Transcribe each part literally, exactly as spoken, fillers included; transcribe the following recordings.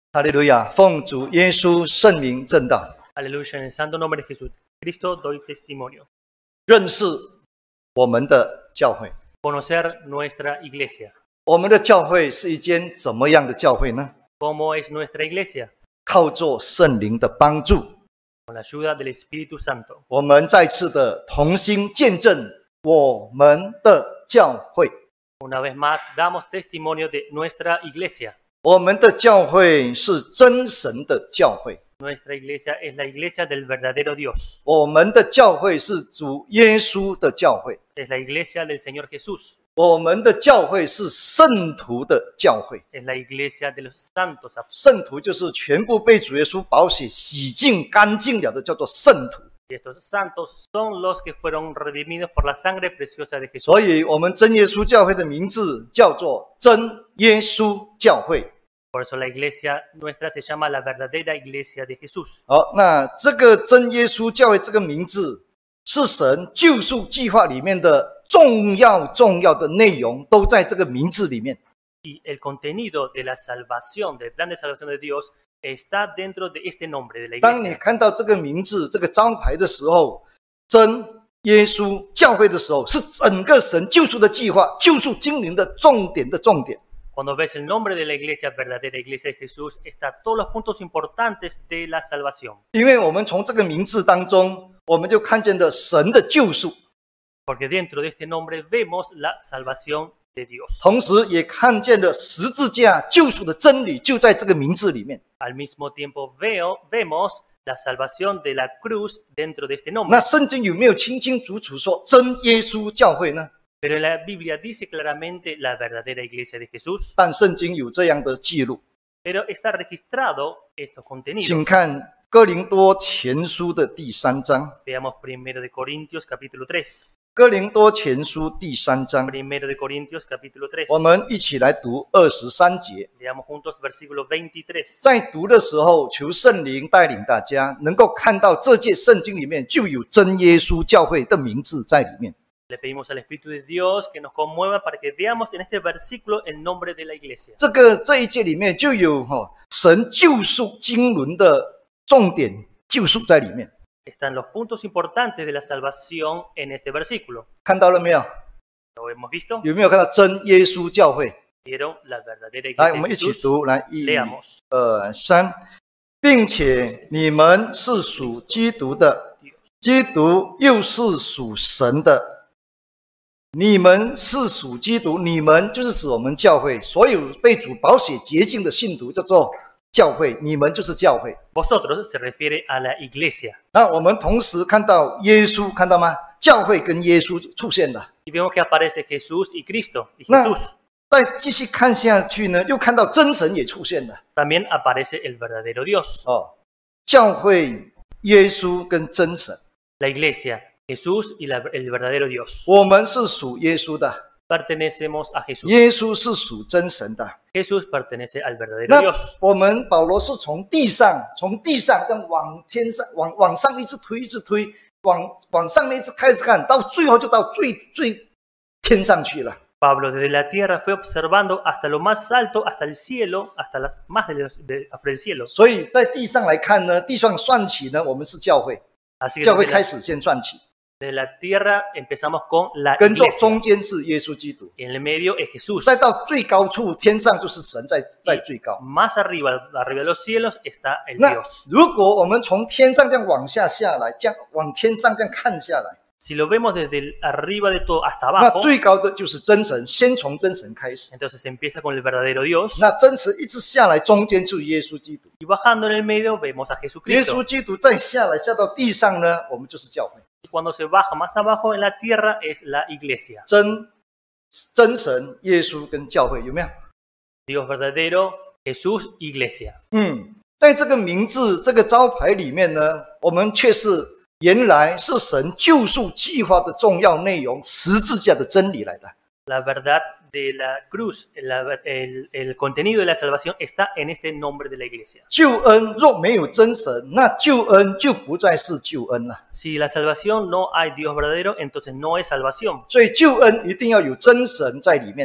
哈利路亚！奉主耶稣圣名证道。 Aleluya, en el santo nombre de Jesucristo doy testimonio. 认识我们的教会， Conocer nuestra iglesia. 我们的教会是一间怎么样的教会呢？ ¿Cómo es nuestra iglesia? 靠着圣灵的帮助， Con la ayuda del Espíritu Santo. 我们再次的同心见证我们的教会。 Una vez más, damos testimonio de nuestra iglesia. 我们的教会是真神的教会， Nuestra iglesia es la iglesia del verdadero Dios. 我们的教会是主耶稣的教会， Es la iglesia del Señor Jesús. 我们的教会是圣徒的教会。 Es la iglesia de los santos. 圣徒就是全部被主耶稣宝血洗净干净了的，叫做圣徒。 Y estos santos son los que fueron redimidos por la sangre preciosa de Jesús. 所以，我们真耶稣教会的名字叫做真耶稣教会。 Por eso la iglesia nuestra se llama la verdadera iglesia de Jesús. 好，那这个真耶稣教会这个名字，是神救赎计划里面的重要重要的内容，都在这个名字里面。 Y el contenido de la salvación, del plan de salvación de Dios, está dentro de este nombre de la 当你 iglesia. 看到这个名字、这个招牌的时候，真耶稣教会的时候，是整个神救赎的计划、救赎精灵的重点的重点。 Cuando ves el nombre de la iglesia, verdadera iglesia de Jesús, está todos los puntos importantes de la salvación. 因为我们从这个名字当中，我们就看见了神的救赎， Porque dentro de este nombre vemos la salvación de Dios. 同时也看见了十字架救赎的真理，就在这个名字里面。 Al mismo tiempo veo, vemos la salvación de la cruz dentro de este 那 nombre. 圣经有没有清清楚楚说真耶稣教会呢？ Pero en la Biblia dice claramente la verdadera iglesia de Jesús. 但圣经有这样的记录， Pero está registrado estos 请 contenidos. 看哥林多前书的第三章。 Veamos primero de Corintios capítulo tres. 哥林多前书第三章， Primero de Corintios capítulo tres. 我们一起来读二十三节。 Leamos juntos versículo veintitrés. 在读的时候，求圣灵带领大家能够看到这届圣经里面就有真耶稣教会的名字在里面。 Le pedimos al Espíritu de Dios que nos conmueva para que veamos en este versículo el nombre de la iglesia. 这个这一节里面就有哈、哦、神救赎经纶的重点救赎在里面， Están los puntos importantes de la salvación en este versículo. 看到了没有？ ¿Lo hemos visto? 有没有看到真耶稣教会？ Vieron la verdadera 来， iglesia 我 de 们一起 Jesús. 读，来，一、 Leamos. 二、三，并且你们是属基督的，基督又是属神的。你们是属基督，你们就是指我们教会，所有被主宝血洁净的信徒叫做教会，你们就是教会。 Vosotros se refiere a la iglesia. 那我们同时看到耶稣，看到吗？教会跟耶稣出现了。 Y vemos que aparece Jesús y Cristo. Y 那 Jesús. 再继续看下去呢，又看到真神也出现了。 También aparece el verdadero Dios. 哦，教会、耶稣跟真神。 La iglesia, Jesús y la- el verdadero Dios. 我们是属耶稣的， Pertenecemos a Jesús. 耶稣是属真神的。 Jesús pertenece al verdadero 那 Dios. 我们保罗是从地上，从地上这样往天上，往往上一直推，一直推，往往上面一直开始看，到最后就到最最天上去了。 Pablo desde la tierra fue observando hasta lo más alto, hasta el cielo, hasta las más de los- de- hasta el cielo. 所以在地上来看呢，地上算起呢，我们是教会， Así que 教会 desde 开 la, 始先算起， desde la tierra empezamos con la 跟着 iglesia. 中间是耶稣基督， En el medio es Jesús. 再到最高处，天上就是神在在最高。 Más arriba, arriba de los cielos, está el 那 Dios. 如果我们从天上这样往下下来，这样往天上这样看下来， Si lo vemos desde el arriba de todo hasta 那 abajo, 最高的就是真神，先从真神开始。 entonces empieza con el verdadero Dios. 那真神一直下来，中间就是耶稣基督。 Y bajando en el medio vemos a 耶 Jesucristo. 稣基督再下来，下到地上呢，我们就是教会。 Y cuando se baja más abajo en la tierra es la iglesia. 真真神、耶稣跟教会有没有？ Dios verdadero, Jesús, iglesia. 嗯，在这个名字、这个招牌里面呢，我们却是原来是神救赎计划的重要内容，十字架的真理来的。 La verdad de la cruz, la- el, el contenido de la salvación está en este nombre de la iglesia. 救恩若没有真神，那救恩就不再是救恩了。 Si la salvación no hay Dios verdadero, entonces no es salvación. 所以救恩一定要有真神在里面的。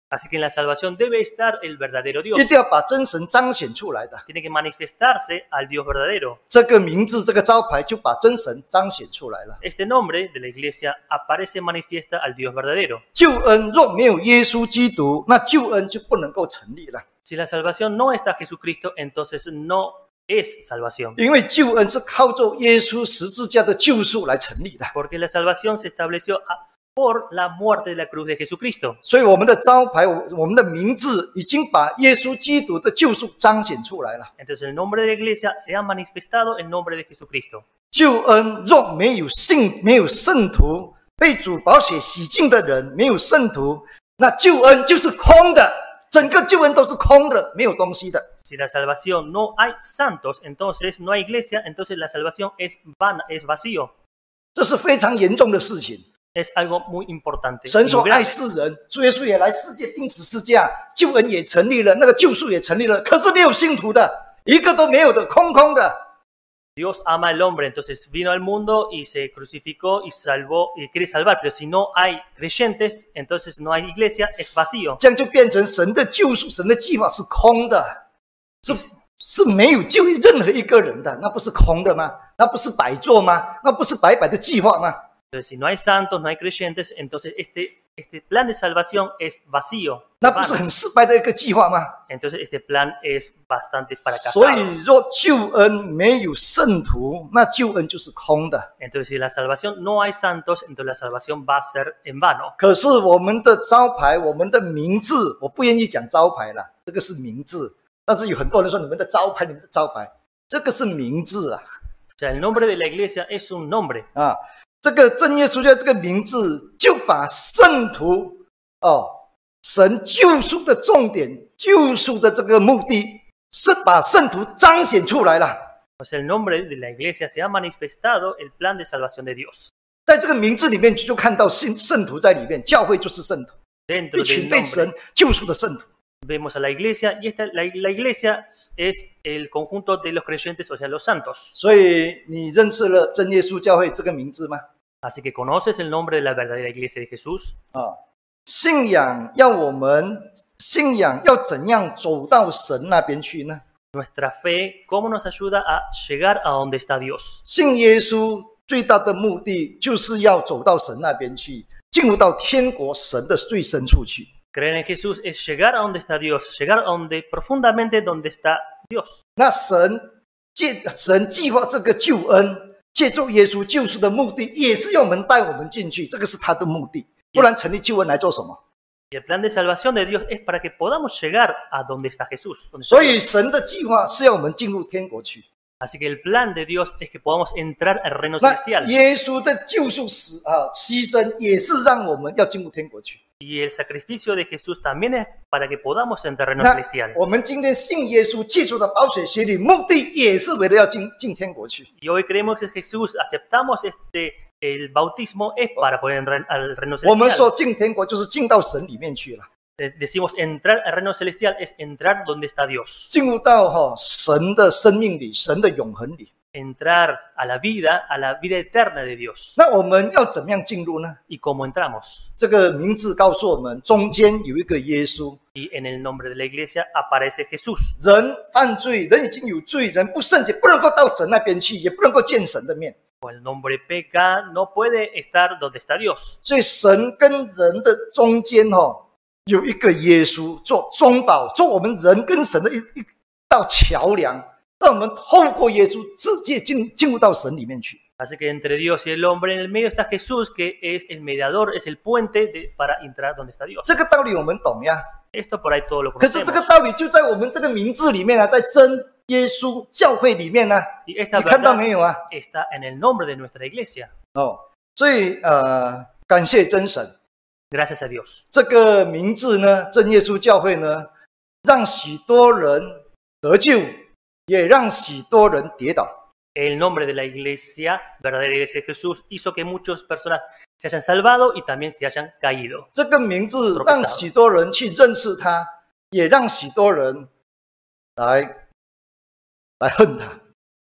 Así que en la salvación debe estar el verdadero 一 Dios. 定要把真神彰显出来的。 Tiene que manifestarse al Dios verdadero. 这个名字、这个招牌就把真神彰显出来了。 Este nombre de la iglesia aparece y manifiesta al Dios verdadero. 救恩若没有耶稣基督，那救恩就不能够成立了。 Si la salvación no está Jesucristo, entonces no es salvación. 因为救恩是靠着耶稣十字架的救赎来成立的。 Porque la salvación se estableció a- por la muerte de la cruz de Jesucristo. 所以我们的招牌、我我们的名字，已经把耶稣基督的救赎彰显出来了。 Entonces el nombre de la iglesia se ha manifestado en nombre de Jesucristo. 救恩若没有信、没有圣徒，被主宝血洗净的人，没有圣徒，那救恩就是空的，整个救恩都是空的，没有东西的。 Si la salvación no hay santos, entonces no hay iglesia, entonces la salvación es vana, es vacío. 这是非常严重的事情。 Es algo muy importante. 神 y 所 muy 爱 grave. 世人，主耶稣也来世界钉十字架，救恩也成立了，那个救赎也成立了，可是没有信徒的，一个都没有的，空空的。 Dios ama al hombre, entonces vino al mundo y se crucificó y salvó y quiere salvar. Pero si no hay creyentes, entonces no hay iglesia, es vacío. 这样就变成神的救赎、神的计划是空的，是是没有救任何一个人的，那不是空的吗？那不是白做吗？那不是白白的计划吗？ Entonces, si no hay santos, no hay creyentes, entonces este, este plan de salvación es vacío. 那不是很失败的一个计划吗？ Entonces este plan es bastante 所 fracasado. 以，若救恩没有圣徒，那救恩就是空的。 Entonces si la salvación no hay santos, entonces la salvación va a ser en vano. 可是我们的招牌、我们的名字，我不愿意讲招牌啦，这个是名字。但是有很多人说你们的招牌、你们的招牌，这个是名字啊 O sea, el nombre de la iglesia es un nombre. 啊！这个真耶稣教这个名字，就把圣徒哦，神救赎的重点、救赎的这个目的，是把圣徒彰显出来了。 O sea, el nombre de la iglesia se ha manifestado el plan de salvación de Dios. 在这个名字里面，就看到圣圣徒在里面，教会就是圣徒， Dentro 一群 del 被 nombre 神救赎的圣徒。 vemos a la iglesia y esta, la, la iglesia es el conjunto de los creyentes, o sea, los santos. 所以你认识了真耶稣教会这个名字吗？ Así que conoces el nombre de la verdadera iglesia de Jesús. 啊，信仰要我们信仰要怎样走到神那边去呢？ Nuestra fe, cómo nos ayuda a llegar a donde está Dios. 信耶稣最大的目的就是要走到神那边去，进入到天国神的最深处去。 Creer en Jesús es llegar a donde está Dios, llegar a donde profundamente donde está Dios. 那神借神计划这个救恩，借助耶稣救赎的目的，也是要我们带我们进去，这个是他的目的。不然成立救恩来做什么？ Y el plan de salvación de Dios es para que podamos llegar a donde está Jesús. Donde está 所以 Dios. 神的计划是要我们进入天国去。 Así que el plan de Dios es que podamos entrar al reino 那 celestial. 耶稣的救赎死啊牺牲，也是让我们要进入天国去。 Y el sacrificio de Jesús también es para que podamos entrar al reino 那 celestial. 我们今天信耶稣，借助的宝血洗礼，目的也是为了要进进天国去。 Y hoy creemos que Jesús, aceptamos este el bautismo es para poder entrar al reino 我们 celestial. 说进天国，就是进到神里面去了， Eh, Decimos entrar al reino celestial es entrar donde está Dios. 进入到哈、神的生命里，神的永恒里。 Entrar a la vida, a la vida eterna de Dios. 那我们要怎么样进入呢？ ¿Y cómo entramos? 这个名字告诉我们，中间有一个耶稣。 Y en el nombre de la iglesia aparece Jesús. 人犯罪，人已经有罪，人不圣洁，不能够到神那边去，也不能够见神的面。 O el nombre peca, no puede estar donde está Dios. 所以神跟人的中间哦，有一个耶稣做中保，做我们人跟神的一一道桥梁，让我们透过耶稣直接进进入到神里面去。 Así que entre Dios y el hombre en el medio está Jesús, que es el mediador, es el puente de- para entrar donde está Dios. 这个道理我们懂呀， Esto por ahí todo lo 可是这个 conocemos. 道理就在我们这个名字里面啊，在真耶稣教会里面呢、 Y esta 你看到 verdad 没有啊？ está en el nombre de nuestra iglesia. 哦，所以呃，感谢真神。 Gracias a Dios. 这个名字呢，真耶稣教会呢，让许多人得救，也让许多人跌倒。 El nombre de la iglesia, verdadera iglesia de Jesús, hizo que muchas personas se hayan salvado y también se hayan caído. 这个名字让许多人去认识他，也让许多人来来恨他。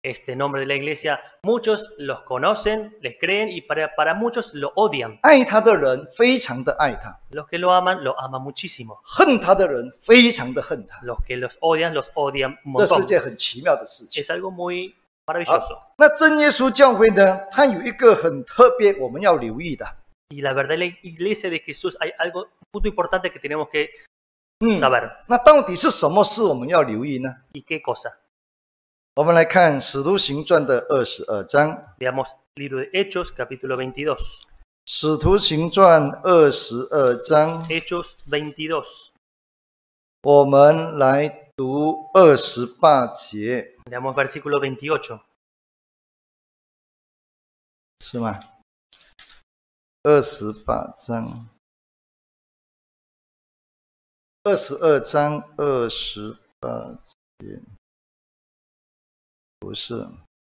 Este nombre de la iglesia, muchos los conocen, les creen y para, para muchos lo odian. 爱他的人非常的爱他， Los que lo aman, lo aman muchísimo. 恨他的人非常的恨他。 Los que los odian, los odian un 这世 montón. 界很奇妙的事情。 Es algo muy maravilloso. 那真耶稣教会呢，它有一个很特别，我们要留意的。 Y la verdad, la iglesia de Jesús, hay algo, un punto importante que tenemos que 嗯， saber. 那到底是什么事我们要留意呢？ ¿Y qué cosa? 我们来看《使徒行传》的二十二章， Veamos el libro de Hechos, capítulo veintidós. 《使徒行传》二十二章， Hechos veintidós. 我们来读二十八节， Veamos versículo veintiocho. 是吗？二十八章，二十二章二十八节，不是。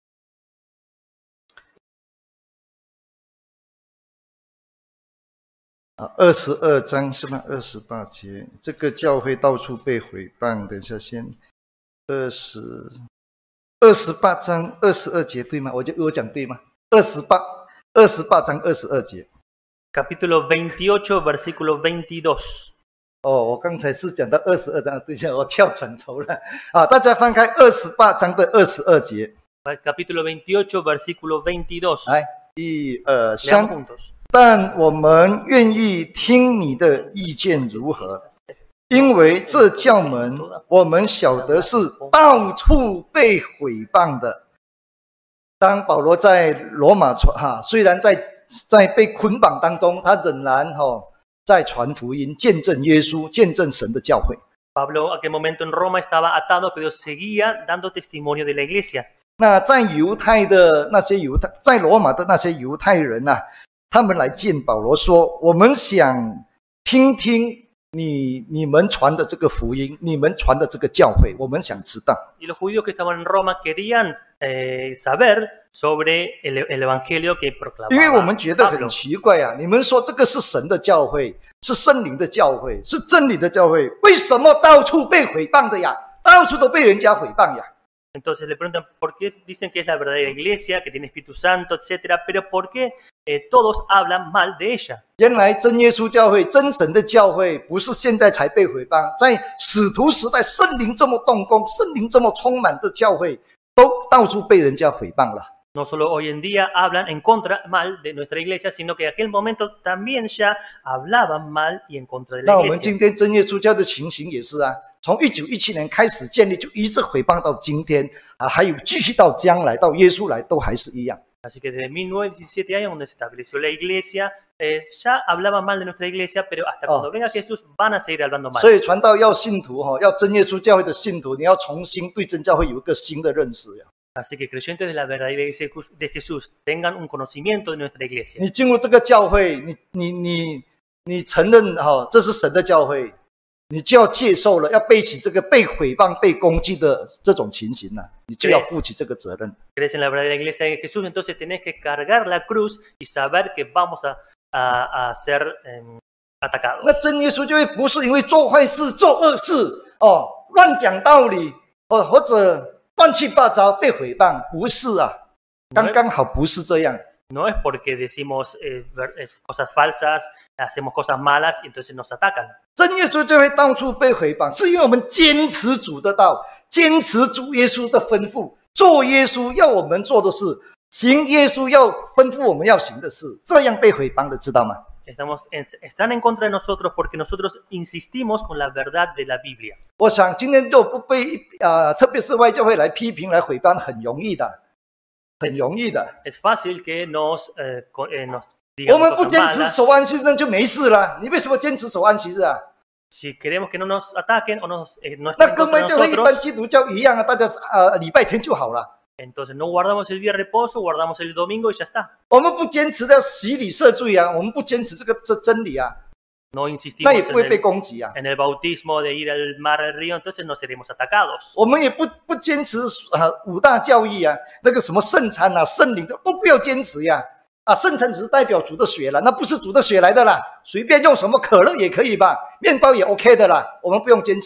啊，二十二章是吗？二十八节，这个教会到处被毁谤。等一下先，二十二十八章二十二节对吗？我就我讲对吗？二十八二十八章二十二节。 Capítulo veintiocho, versículo veintidós. 哦，我刚才是讲到二十二章，对下我跳转头了啊！大家翻开二十八章的二十二节， Capítulo veintiocho, versículo veintidós. 来，一二 Leamos 三。 juntos. 但我们愿意听你的意见如何？因为这教门我们晓得是到处被毁谤的。当保罗在罗马传哈，虽然在在被捆绑当中，他仍然哈、哦、在传福音，见证耶稣，见证神的教会。 Pablo, aquel momento en Roma, estaba atado, pero seguía dando testimonio de la iglesia. 那在犹太的那些犹太，在罗马的那些犹太人呐、啊，他们来见保罗说：“我们想听听你你们传的这个福音，你们传的这个教会，我们想知道。” Y los judíos que estaban en Roma querían eh, saber sobre el, el evangelio que 因为我们 proclamaba 觉得很 Pablo. 奇怪啊，你们说这个是神的教会，是圣灵的教会，是真理的教会，为什么到处被毁谤的呀？到处都被人家毁谤呀？ Entonces le preguntan por qué dicen que es la verdadera iglesia, que tiene Espíritu Santo, etcétera, pero por qué eh, todos hablan mal de ella. 原来真耶稣教会、真神的教会，不是现在才被毁谤，在使徒时代，圣灵这么动工，圣灵这么充满的教会，都到处被人家毁谤了。 No solo hoy en día hablan en contra mal de nuestra iglesia, sino que en aquel momento también ya hablaban mal y en contra de 那 la 我们今 iglesia. 天真耶稣教的情形也是啊，从一九一七年开始建立，就一直毁谤到今天啊，还有继续到将来，到耶稣来，都还是一样。 Así que desde mil novecientos diecisiete años, donde se estableció la iglesia, eh, ya hablaban mal de nuestra iglesia, pero hasta cuando Oh. venga Jesús van a seguir hablando mal. 所以传道要信徒哈，要真耶稣教会的信徒，你要重新对真教会有一个新的认识呀。 Así que creyentes de la verdadera iglesia de Jesús tengan un conocimiento de nuestra iglesia. 你进入这个教会，你你你你承认哈，这是神的教会，你就要接受了，要背起这个被毁谤、被攻击的这种情形了、啊，你就要负起这个责任。 Crees en la verdadera iglesia de Jesús, entonces tenés que cargar la cruz y saber que vamos a, a, a ser eh, atacados. 那真耶稣教会不是因为做坏事、做恶事哦，乱讲道理哦，或者乱七八糟被毁谤，不是啊，刚刚好不是这样。 No es porque decimos eh, ver, eh, cosas falsas, hacemos cosas malas y entonces nos atacan. 真耶稣就会到处被毁谤，是因为我们坚持主的道，坚持主耶稣的吩咐，做耶稣要我们做的事，行耶稣要吩咐我们要行的事，这样被毁谤的，知道吗？ Estamos en, están en contra de nosotros porque nosotros insistimos con la verdad de la Biblia. 我想今天若不被啊、呃，特别是外教会来批评、来毁谤，很容易的，很容易的。 Es fácil que nos, eh, eh, nos 我 digan 们不 cosas 坚持 malas. 守安息日就没事了，你为什么坚持守安息日啊？ Si queremos que no nos ataquen o nos, eh, no 那 estén 跟 contra 外教会一般 nosotros, 基督教一样啊，大家呃礼拜天就好了。 entonces no guardamos el día de reposo, guardamos el domingo y ya está. 我们不坚持要洗礼赦罪啊，我们不坚持这个这真理啊， No 那 insistimos 也不会 en 被 el, 攻击啊。 en el bautismo de ir al mar, al río, entonces no seremos atacados. 我们也不不坚持啊五大教义啊，那个什么圣餐啊、圣灵都不要坚持呀。啊，圣餐只是代表主的血了，那不是主的血来的啦，随便用什么可乐也可以吧，面包也 OK 的啦，我们不用坚持。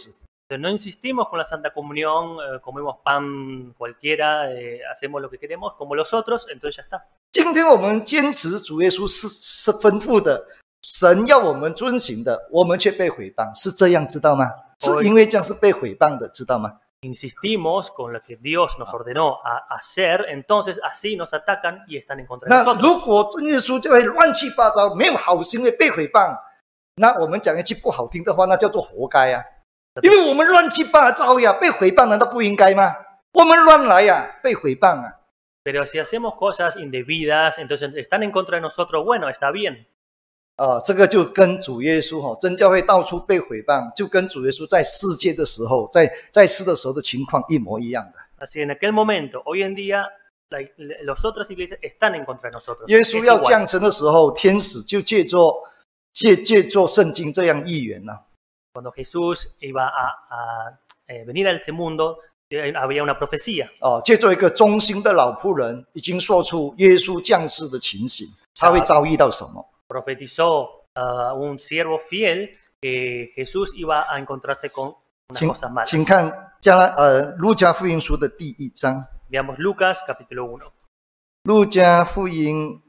No insistimos con la Santa Comunión, eh, comemos pan cualquiera, eh, hacemos lo que queremos como los otros, entonces ya está. 今天我们坚持主耶稣是是吩咐的，神要我们遵行的，我们却被毁谤，是这样，知道吗？是因为这样是被毁谤的，知道吗？ Insistimos con lo que Dios nos ordenó a hacer, entonces así nos atacan y están en contra de 那 nosotros. 如果真耶稣就会乱七八糟，没有好行为被毁谤，那我们讲一句不好听的话，那叫做活该啊！因为我们乱七八糟呀，被毁谤难道不应该吗？我们乱来呀，被毁谤啊！ Pero si hacemos cosas indebidas, entonces están en contra de nosotros, bueno, está bien. 啊、呃，这个就跟主耶稣哈、哦，真教会到处被毁谤，就跟主耶稣在世界的时候，在在世的时候的情况一模一样的。 Así en aquel momento, hoy en día, la, las otras iglesias están en contra de nosotros. 耶稣要降生的时候，天使就借作借借作圣经这样预言呢、啊。 Cuando Jesús iba a, a eh, venir a este mundo, eh, había una profecía. 哦，借作一个忠心的老仆人，已经说出耶稣降世的情形，他会遭遇到什么？ Profetizó a uh, un siervo fiel que Jesús iba a encontrarse con unas cosas malas. 请看加拉呃路加福音书的第一章。 Veamos Lucas capítulo uno. 路加福音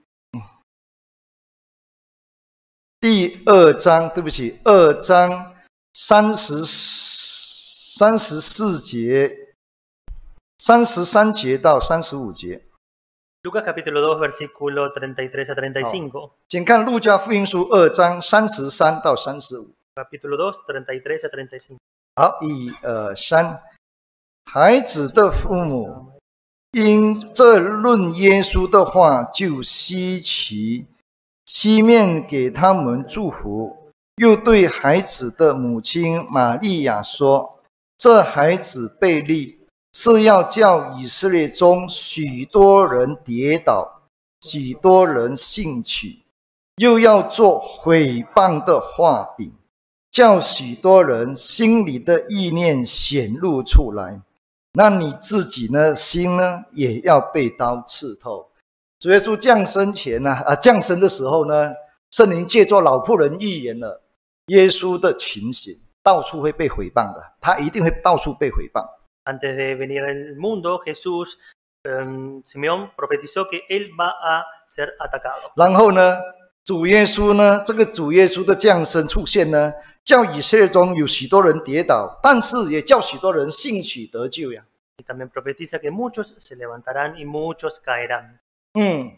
第二章，对不起，二章三十三十四节，三十三节到三十五节。 Lucas capítulo dos, versículo treinta y tres a treinta y cinco. 请看路加福音书二章三十三到三十五。 Capítulo dos, treinta y tres a treinta y cinco. 好，一二三，孩子的父母因这论耶稣的话就稀奇，西面给他们祝福，又对孩子的母亲玛利亚说：“这孩子被立。” 是要叫以色列中许多人跌倒，许多人兴起，又要做毁谤的话柄，叫许多人心里的意念显露出来。那你自己呢，心呢，也要被刀刺透。主耶稣降生前呢、啊，啊，降生的时候呢，圣灵借作老仆人预言了耶稣的情形，到处会被毁谤的，他一定会到处被毁谤。 Antes de venir al mundo, Jesús, um, Simeón profetizó que él va a ser atacado. 然后呢，主耶稣呢，这个主耶稣的降生出现呢，叫以色列中有许多人跌倒，但是也叫许多人兴起得救呀。 Y también profetiza que muchos se levantarán y muchos caerán. 嗯，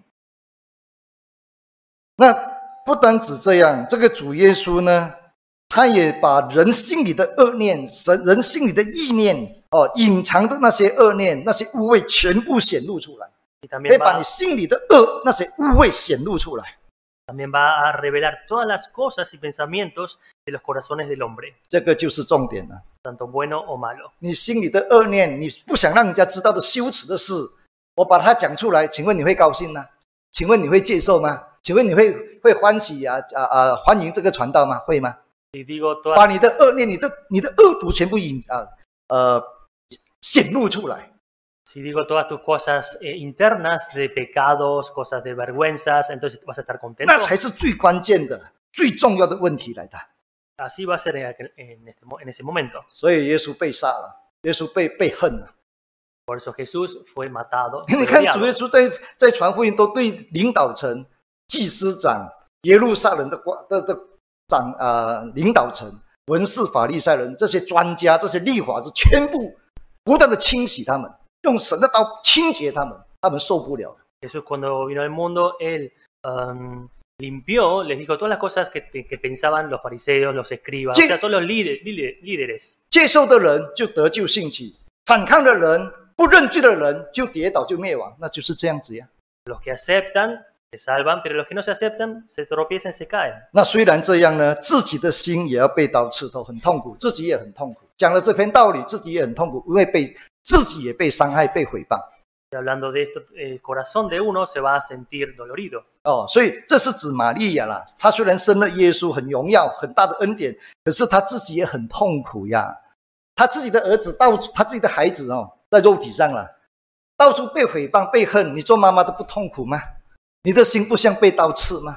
那不单止这样，这个主耶稣呢，他也把人心里的恶念、神人心里的意念。 哦，隐藏的那些恶念、那些污秽全部显露出来，可以把你心里的恶那些污秽显露出来。 También va a revelar todas las cosas y pensamientos de los corazones del hombre. 这个就是重点了。 Tanto bueno o malo. 你心里的恶念，你不想让人家知道的羞耻的事，我把它讲出来，请问你会高兴吗？请问你会接受吗？请问你会会欢喜啊啊啊欢迎这个传道吗？会吗？ Y digo todas... 把你的恶念、你的你的恶毒全部引啊呃。 显露出来。 Si digo todas tus cosas eh, internas de pecados, cosas de vergüenzas, entonces vas a estar contento. 那才是最关键的、最重要的问题来的。 Así va a ser en, aquel, en, este, en ese momento. 所以耶稣被杀了，耶稣被被恨了。 Por eso Jesús fue matado. 你看主耶稣在在传福音都对领导层、祭司长、耶路撒冷的的的长啊、呃、领导层、文士法利赛人这些专家、这些律法师全部。 不断的清洗他们，用神的刀清洁他们，他们受不了。 Jesús cuando vino al mundo, él um, limpió, les dijo todas las cosas que, que pensaban los fariseos, los escribas, o sea, todos los líderes, líderes. 接受的人就得救兴起，反抗的人、不认罪的人就跌倒就灭亡，那就是这样子呀。 Los que aceptan se salvan, pero los que no se aceptan se tropiezan, se caen. 那虽然这样呢，自己的心也要被刀刺透，很痛苦，自己也很痛苦。 讲了这篇道理，自己也很痛苦，因为被自己也被伤害、被毁谤。 Hablando de esto, el corazón de uno se va a sentir dolorido. 哦，所以这是指玛利亚啦。她虽然生了耶稣，很荣耀、很大的恩典，可是她自己也很痛苦呀。她自己的儿子到，她自己的孩子哦，在肉体上了，到处被毁谤、被恨，你做妈妈的不痛苦吗？你的心不像被刀刺吗？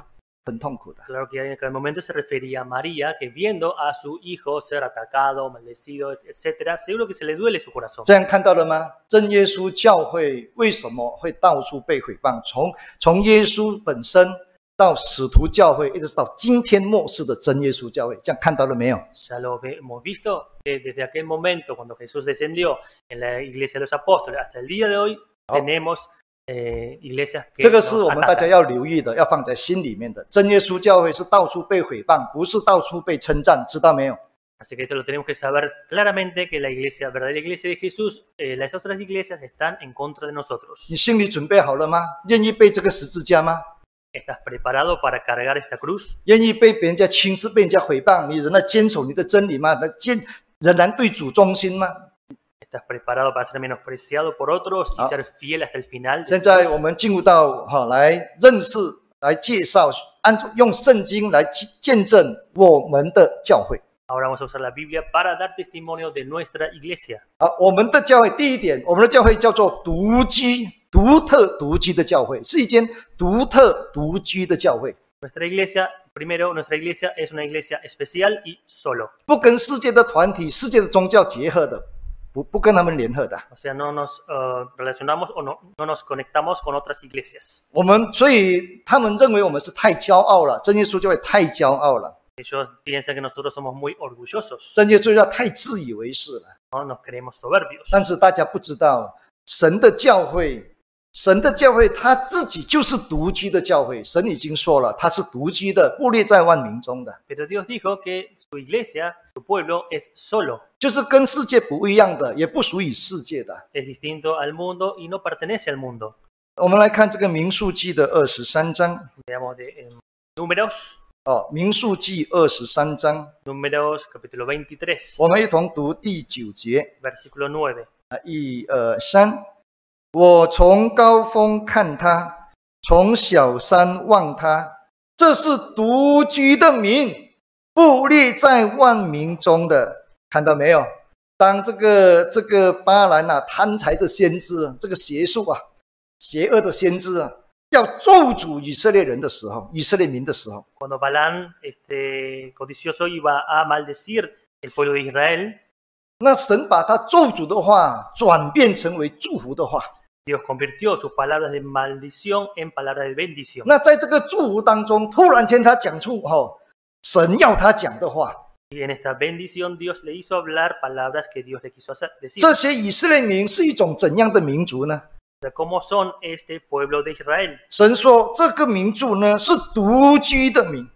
很痛苦的。 Claro que en aquel momento se refería a María, que viendo a su hijo ser atacado, maldecido, etcétera, seguro que se le duele su corazón. 这样看到了吗？真耶稣教会为什么会到处被毁谤？从从耶稣本身到使徒教会，一直到今天末世的真耶稣教会，这样看到了没有？ Ya lo hemos visto que desde aquel momento, cuando Jesús descendió en la iglesia de los apóstoles, hasta el día de hoy, tenemos eh, iglesias que 这个是 nos 我们大家 atacan. 要留意的，要放在心里面的。真耶稣教会是到处被毁谤，不是到处被称赞，知道没有？ Así que esto lo tenemos que saber claramente, que la iglesia, verdadera iglesia de Jesús, eh, las otras iglesias están en contra de nosotros. 你心里准备好了吗？愿意背这个十字架吗？ ¿Estás preparado para cargar esta cruz? 愿意被别人家轻视、被人家毁谤，你仍然坚守你的真理吗？那坚仍然对主忠心吗？ ¿Estás preparado para ser menospreciado por otros y ser fiel hasta el final? 现在我们进入到哈来认识、来介绍，按用圣经来见证我们的教会。 Ahora vamos a usar la Biblia para dar testimonio de nuestra iglesia. 啊，我们的教会第一点，我们的教会叫做独居、独特、独居的教会，是一间独特、独居的教会， Nuestra iglesia, primero, nuestra iglesia es una iglesia especial y solo. 不跟世界的团体、世界的宗教结合的，不不跟他们联合的。 O sea, no nos uh, relacionamos o no, no nos conectamos con otras iglesias. 我们所以他们认为我们是太骄傲了，真耶稣教会太骄傲了， Ellos piensan que nosotros somos muy orgullosos, 真耶稣教会太自以为是了。 ¿no? Nos creemos soberbios. 但是大家不知道，神的教会，神的教会他自己就是独居的教会。神已经说了，他是独居的，布列在万民中的， Pero Dios dijo que su iglesia, su pueblo, es solo, 就是跟世界不一样的，也不属于世界的。 es distinto al mundo y no pertenece al mundo. 我们来看这个民数记的二十三章 Veamos de eh, Números, 哦，民数记二十三章， Números capítulo veintitrés, 我们一同读第九节。 versículo nueve. 啊，一二三，我从高峰看他，从小山望他，这是独居的民，布列在万民中的。看到没有？当这个这个巴兰啊，贪财的先知，这个邪术啊，邪恶的先知啊，要咒诅以色列人的时候，以色列民的时候， Cuando Balán, este codicioso, iba a maldecir el pueblo de Israel, 那神把他咒诅的话转变成为祝福的话。 Dios convirtió sus palabras de maldición en palabras de bendición. 那在这个祝福当中，突然间他讲出哦，神要他讲的话。 Y en esta bendición Dios le hizo hablar palabras que Dios le quiso hacer, decir. 这些以色列民是一种怎样的民族呢？ O sea, ¿cómo son este pueblo de Israel? 神说这个民族呢是独居的民，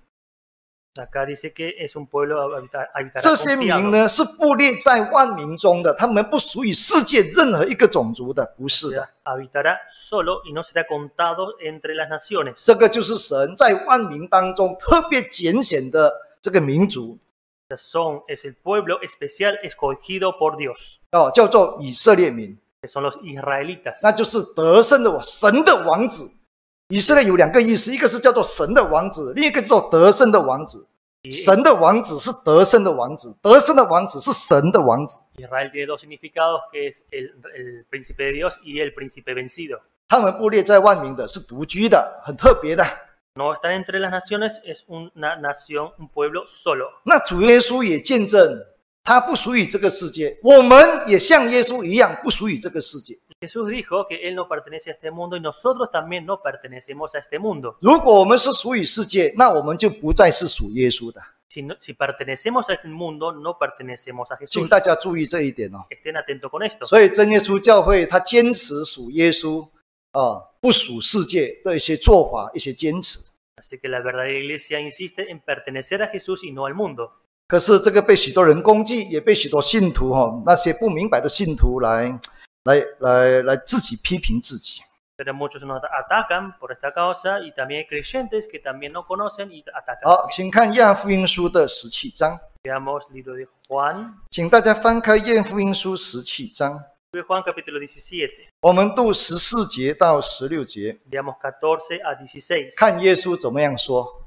Acá dice que es un pueblo habitar, habitará 这些民 confiado. 呢是布列在万民中的，他们不属于世界任何一个种族的，不 O 是 sea, 的。 habitará solo y no será contado entre las naciones. 这个就是神在万民当中特别拣选的这个民族 Son, es el pueblo especial escogido por Dios, 哦，叫做以色列民， que son los israelitas. 那就是得胜的神的王子。以色列有两个意思，一个是叫做神的王子，另一个叫做得胜的王子。 Y 神的王子是得胜的王子，得胜的王子是神的王子。 Israel tiene dos significados, que es el, el príncipe de Dios y el príncipe vencido. 他们布列在万民的，是独居的，很特别的。 No están entre las naciones, es una nación, un pueblo solo. 那主耶稣也见证，他不属于这个世界，我们也像耶稣一样不属于这个世界。 Jesús dijo que Él no pertenece a este mundo y nosotros también no pertenecemos a este mundo. 如果我们是属于世界，那我们就不再是属耶稣的。 Si, no, si pertenecemos a este mundo, no pertenecemos a 请 Jesús. 大家注意这一点哦。 Estén atentos con esto. 所以真耶稣教会他坚持属耶稣啊，不属世界的一些做法、一些坚持。 Así que la verdadera iglesia insiste en pertenecer a Jesús y no al mundo. 可是这个被许多人攻击，也被许多信徒哈、哦、那些不明白的信徒来来来来自己批评自己。 Pero muchos nos atacan por esta causa y también hay creyentes que también no conocen y atacan. 好，请看约翰福音书的十七章， Veamos el libro de Juan, 请大家翻开约翰福音书十七章， de Juan capítulo diecisiete. 我们读十四节到十六节， Veamos catorce a dieciséis. 看耶稣怎么样说。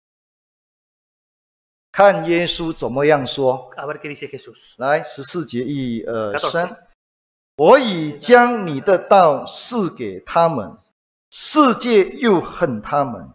看耶稣怎么样说。 A ver qué dice Jesús. 来，十四节，一二三。我已将你的道赐给他们，世界又恨他们，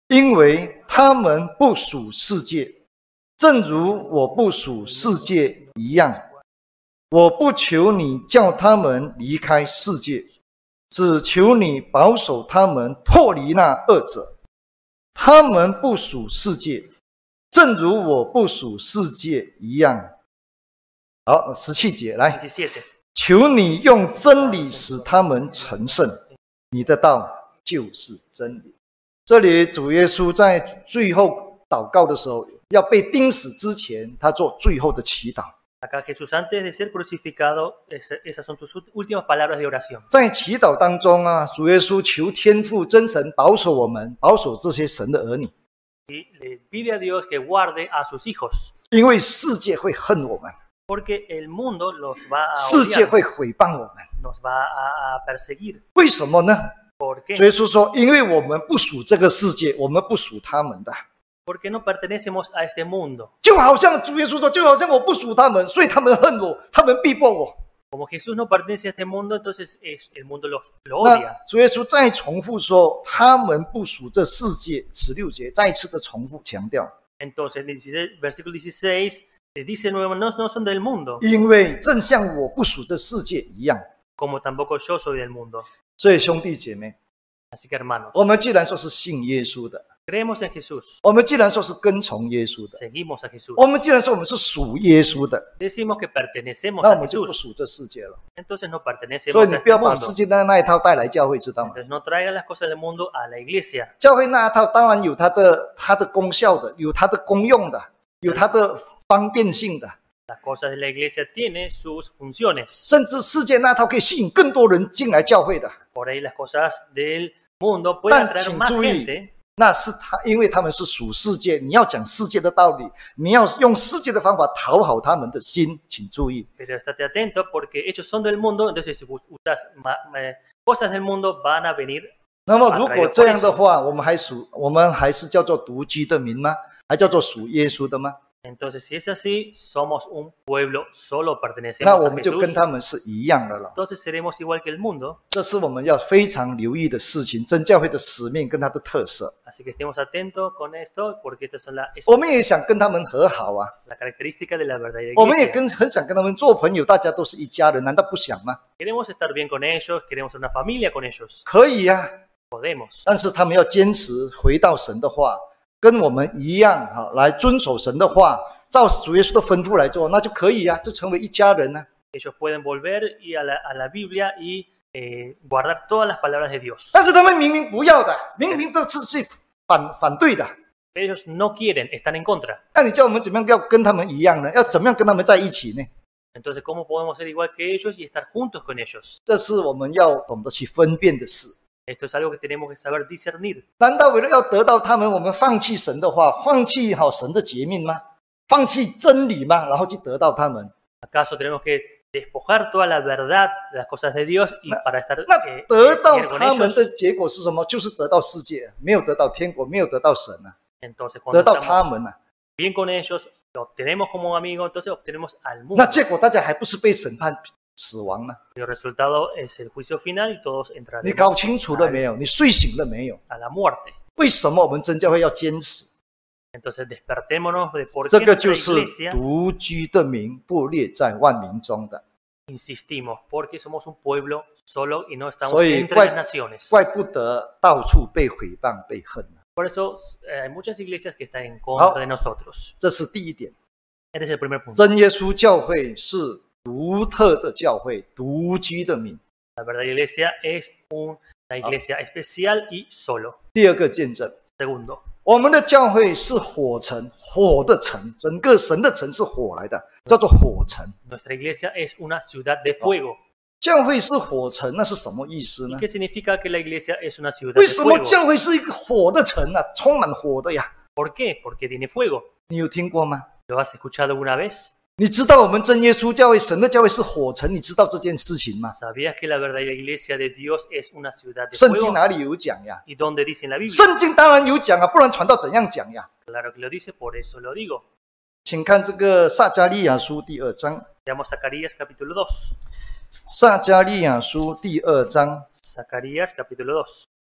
因为他们不属世界，正如我不属世界一样。我不求你叫他们离开世界，只求你保守他们脱离那恶者。他们不属世界，正如我不属世界一样。好，十七节来，求你用真理使他们成圣，你的道就是真理。这里主耶稣在最后祷告的时候，要被钉死之前，他做最后的祈祷。 Acá Jesús antes de ser crucificado, esas son tus últimas palabras de oración. 在祈祷当中啊，主耶稣求天父真神保守我们，保守这些神的儿女。 Y le pide a Dios que guarde a sus hijos. 因为世界会恨我们， Porque el mundo los va a 世界 odiar, 会毁谤我们。 nos va a, a perseguir. 为什么呢？ ¿Por 主 qué? 耶稣说：“因为我们不属这个世界，我们不属他们的。” Porque no pertenecemos a este mundo. 就好像主耶稣说，就好像我不属他们，所以他们恨我，他们逼迫我。 Como Jesús no pertenece a este mundo, entonces es, el mundo lo, lo 那 odia. 主耶稣再重复说，他们不属这世界。十六节再一次的重复强调， Entonces, el versículo dieciséis le dice de nuevo, no, no son del mundo, 因为正像我不属这世界一样。 como tampoco yo soy del mundo. 所以兄弟姐妹， Así que hermanos, 我们既然说是信耶稣的， creemos en Jesús, 我们既然说是跟从耶稣的， seguimos a Jesús, 我们既然说我们是属耶稣的， decimos que pertenecemos 那 a 我们就不 Jesús, 属这世界了。 entonces no 所 pertenecemos 以你 a 不要 este 把世 mundo. 界的那一套带来教会，知道吗？ Entonces no traigan las cosas del mundo a la iglesia. 教会那一套当然有它的它的功效的，有它的功用的，有它的方便性的， Las cosas de la iglesia tienen sus funciones. 甚至世界那套可以吸引更多人进来教会的。 Por ahí las cosas del mundo pueden Pero, atraer más 请注意， gente. 那是他，因为他们是属世界，你要讲世界的道理，你要用世界的方法讨好他们的心，请注意。 Pero estate atento porque ellos son del mundo, entonces si usas ma- ma- cosas del mundo van a venir. 那么如果这样的话，我们还属我们还是叫做独居的民吗？还叫做属耶稣的吗？ Entonces si es así, somos un pueblo, solo 那 pertenecemos 我 a 们就跟 Jesús. 他们是一样的了。 Entonces seremos igual que el mundo. 这是我们要非常留意的事情，真教会的使命跟它的特色。 Así que estemos atentos con esto porque esta es la, es 我们也想跟他们和好啊， la característica de la verdadera 我们也 iglesia. 跟很想跟他们做朋友，大家都是一家人，难道不想吗？ Queremos estar bien con ellos, queremos ser una familia con ellos. 可以呀、啊， Podemos. 但是他们要坚持回到神的话，跟我们一样哈，来遵守神的话，照主耶稣的吩咐来做，那就可以呀、啊，就成为一家人呢、啊。 Ellos pueden volver y a, la, a la Biblia y eh, guardar todas las palabras de Dios. 但是他们明明不要的，明明这是是反反对的， Pero ellos no quieren, están en contra. 那你叫我们怎么样要跟他们一样呢？要怎么样跟他们在一起呢？ Entonces, ¿cómo podemos ser igual que ellos y estar juntos con ellos? 这是我们要懂得去分辨的事。 Esto es algo que tenemos que saber discernir. 难道为了要得到他们，我们放弃神的话，放弃好神的诫命吗？放弃真理吗？然后去得到他们？ ¿Acaso tenemos que despojar toda la verdad de las cosas de Dios y para estar 那 eh, 得到 ir con 他们 ellos? 的结果是什么？就是得到世界，没有得到天国，没有得到神啊， Entonces, 得 cuando 到他 estamos 们啊。 bien con ellos, lo obtenemos como amigos, entonces obtenemos al 那 mundo. 结果大家还不是被审判死亡吗？ Y el resultado es el juicio final y todos 你 entraremos 搞清楚了没有？你睡醒了没有？ a la muerte. 为什么我们真教会要坚持？ Entonces despertémonos de por 这 qué 个 nuestra 就是 iglesia 独居的民，不列在万民中的。 insistimos, porque somos un pueblo solo y no estamos 所以 entre 怪 las naciones. 怪不得到处被诽谤、被恨啊。 Por eso eh, hay muchas iglesias que están en Ahora- contra de nosotros. 这是第一点。 Este es el primer punto. 真耶稣教会是独特的教会，独居的民。 La verdadera iglesia es una iglesia especial y solo. 第二个见证， Segundo, 我们的教会是火城，火的城，整个神的城是火来的，叫做火城。 nuestra iglesia es una ciudad de fuego. 教会是火城，那是什么意思呢 ¿Y qué significa que la iglesia es una ciudad 为 de 什么 fuego? 教会是一个火的城啊？充满火的呀！ ¿Por qué? Porque tiene fuego. 你有听过吗？ ¿Lo has escuchado alguna vez? 你知道我们真耶稣教会、神的教会是火城，你知道这件事情吗？ ¿Sabías que la verdadera iglesia de Dios es una ciudad de 圣经 fuego? 哪里有讲呀？ ¿Y dónde dice en la Biblia? 圣经当然有讲啊，不然传道怎样讲呀？ Claro que lo dice, por eso lo digo. 请看这个撒迦利亚书第二章， Veamos Zacarías capítulo dos. 撒迦利亚书第二章 Zacarías capítulo dos.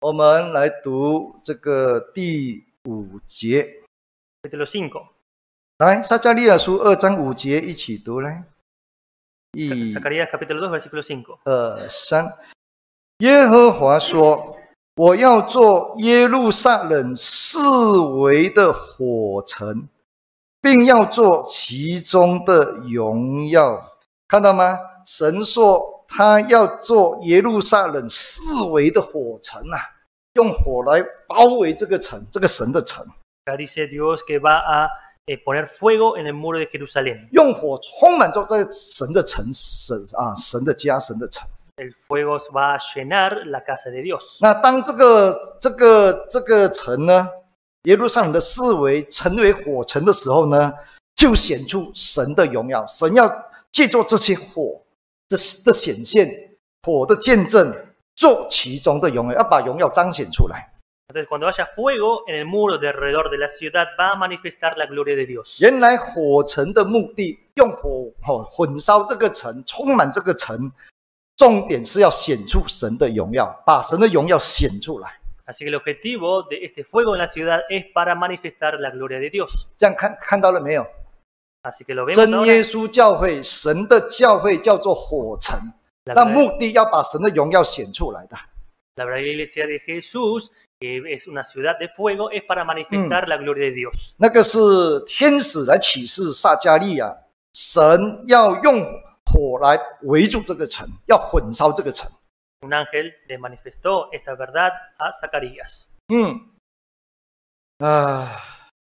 我们来读这个第五节。 capítulo cinco. 来，撒迦利亚书二章五节一起读来。一、 Zacarías capítulo dos, versículo cinco. 二、三。耶和华说：“我要做耶路撒冷四围的火城，并要做其中的荣耀。”看到吗？神说他要做耶路撒冷四围的火城啊，用火来包围这个城，这个神的城。 Acá dice Dios que va a eh, poner fuego en el muro de Jerusalén. 用火充满着这神的城，神啊，神的家，神的城。 El fuego va a llenar la casa de Dios. 那当这个这个这个城呢，耶路撒冷的四围成为火城的时候呢，就显出神的荣耀。神要借助这些火的的显现，火的见证，做其中的荣耀，要把荣耀彰显出来。 Entonces, cuando haya fuego en el muro de alrededor de la ciudad, va a manifestar la gloria de Dios. 原来火城的目的，用火哦焚烧这个城，充满这个城，重点是要显出神的荣耀，把神的荣耀显出来。 Así que el objetivo de este fuego en la ciudad es para manifestar la gloria de Dios. 这样看看到了没有？ Así que lo vemos 真 ahora. 耶稣教会，神的教会叫做火城， La 那 verdadera, 目的要把神的荣耀显出来的。 la verdadera iglesia de Jesús, que es una ciudad de fuego, es para manifestar la gloria de Dios. 那个是天使来启示撒迦利亚，神要用火来围住这个城，要焚烧这个城。 Un ángel le manifestó esta verdad a Zacarías. 嗯，啊，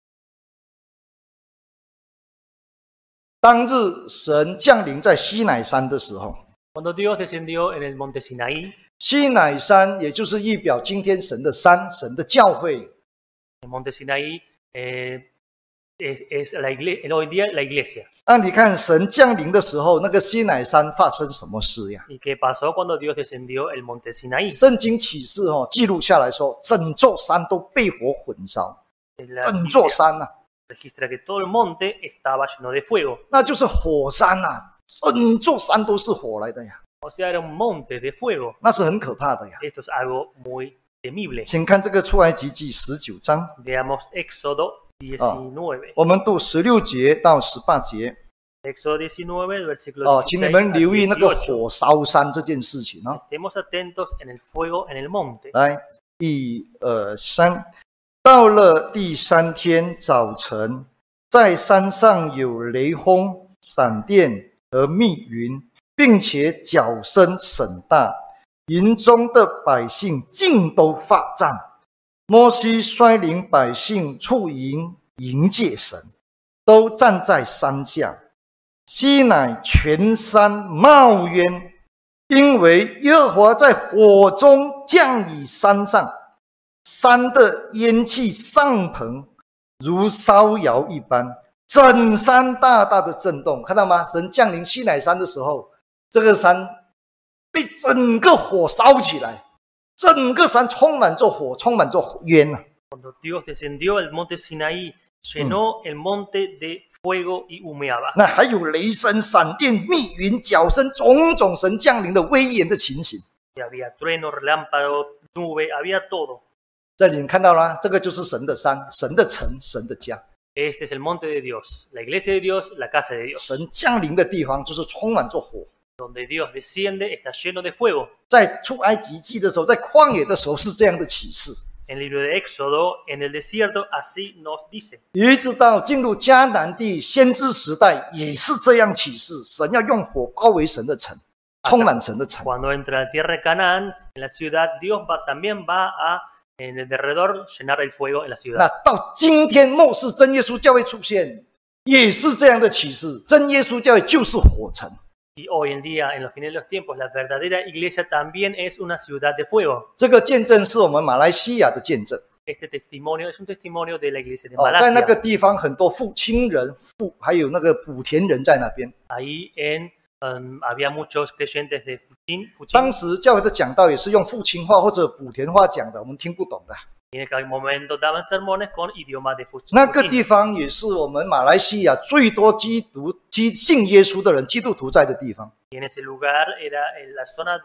当日神降临在西乃山的时候， Cuando Dios descendió en el monte Sinaí, 西乃山也就是预表今天神的山，神的教会。 el monte Sinaí eh, es, es la iglesia, hoy día la iglesia. 那你看神降临的时候，那个西乃山发生什么事呀？ ¿Y qué pasó cuando Dios descendió el monte Sinaí? 圣经启示哦记录下来说，整座山都被火焚烧， La 整座 Biblia 山啊， registra que todo el monte estaba lleno de fuego. 那就是火山啊，整座山都是火来的呀， O sea, era un monte de fuego. 那是很可怕的呀。 Esto es algo muy temible. 请看这个出埃及记十九章， Veamos Éxodo diecinueve. 我们读十六节到十八节 Éxodo diecinueve, el versículo 哦，请你 dieciséis 们 al 留意那个 dieciocho. 火烧山这件事情哦。 Estemos atentos en el fuego en el monte. 来，一二三，到了第三天早晨，在山上有雷轰、闪电和密云，并且角声甚大，营中的百姓尽都发战。摩西率领百姓出营迎接神，都站在山下。西乃全山冒烟，因为耶和华在火中降于山上，山的烟气上腾，如烧窑一般，整山大大的震动。看到吗？神降临西乃山的时候，这个山被整个火烧起来，整个山充满着火，充满着烟啊！ Cuando Dios descendió al monte Sinaí, llenó el monte de fuego y humeaba. 那还有雷声、闪电、密云、角声，种种神降临的威严的情形。 Y había trueno, relámpago, nube, había todo. 这里你看到了，这个就是神的山、神的城、神的家。 Este es el monte de Dios, la iglesia de Dios, la casa de Dios. 神降临的地方就是充满着火。 Donde Dios desciende está lleno de fuego. 在出埃及记的时候，在旷野的时候是这样的启示， En el libro de Éxodo, en el desierto, así nos dice. 一直到进入迦南地先知时代也是这样启示，神要用火包围神的城，充满神的城。 Cuando entra a la tierra de Canaán, en la ciudad, Dios va, también va a, en el derredor, llenar el fuego en la 那 ciudad. 到今天末世真耶稣教会出现，也是这样的启示，真耶稣教会就是火城。 Y hoy en día, en los fines de los tiempos, la verdadera iglesia también es una ciudad de fuego. 这个见证是我们马来西亚的见证。 Este testimonio es un testimonio de la iglesia de 哦，在那个 Malasia. 地方很多富亲人、富还有那个莆田人在那边。 Ahí en, um, había muchos creyentes de Fuchin, 当 Fuchin. 时教会的讲道也是用富亲话或者莆田话讲的，我们听不懂的。 Y en aquel momento daban sermones con idioma de Fuchin. 那个地方也是我们马来西亚最多基督基信耶稣的人、基督徒在的地方。 Y en ese lugar era en la zona de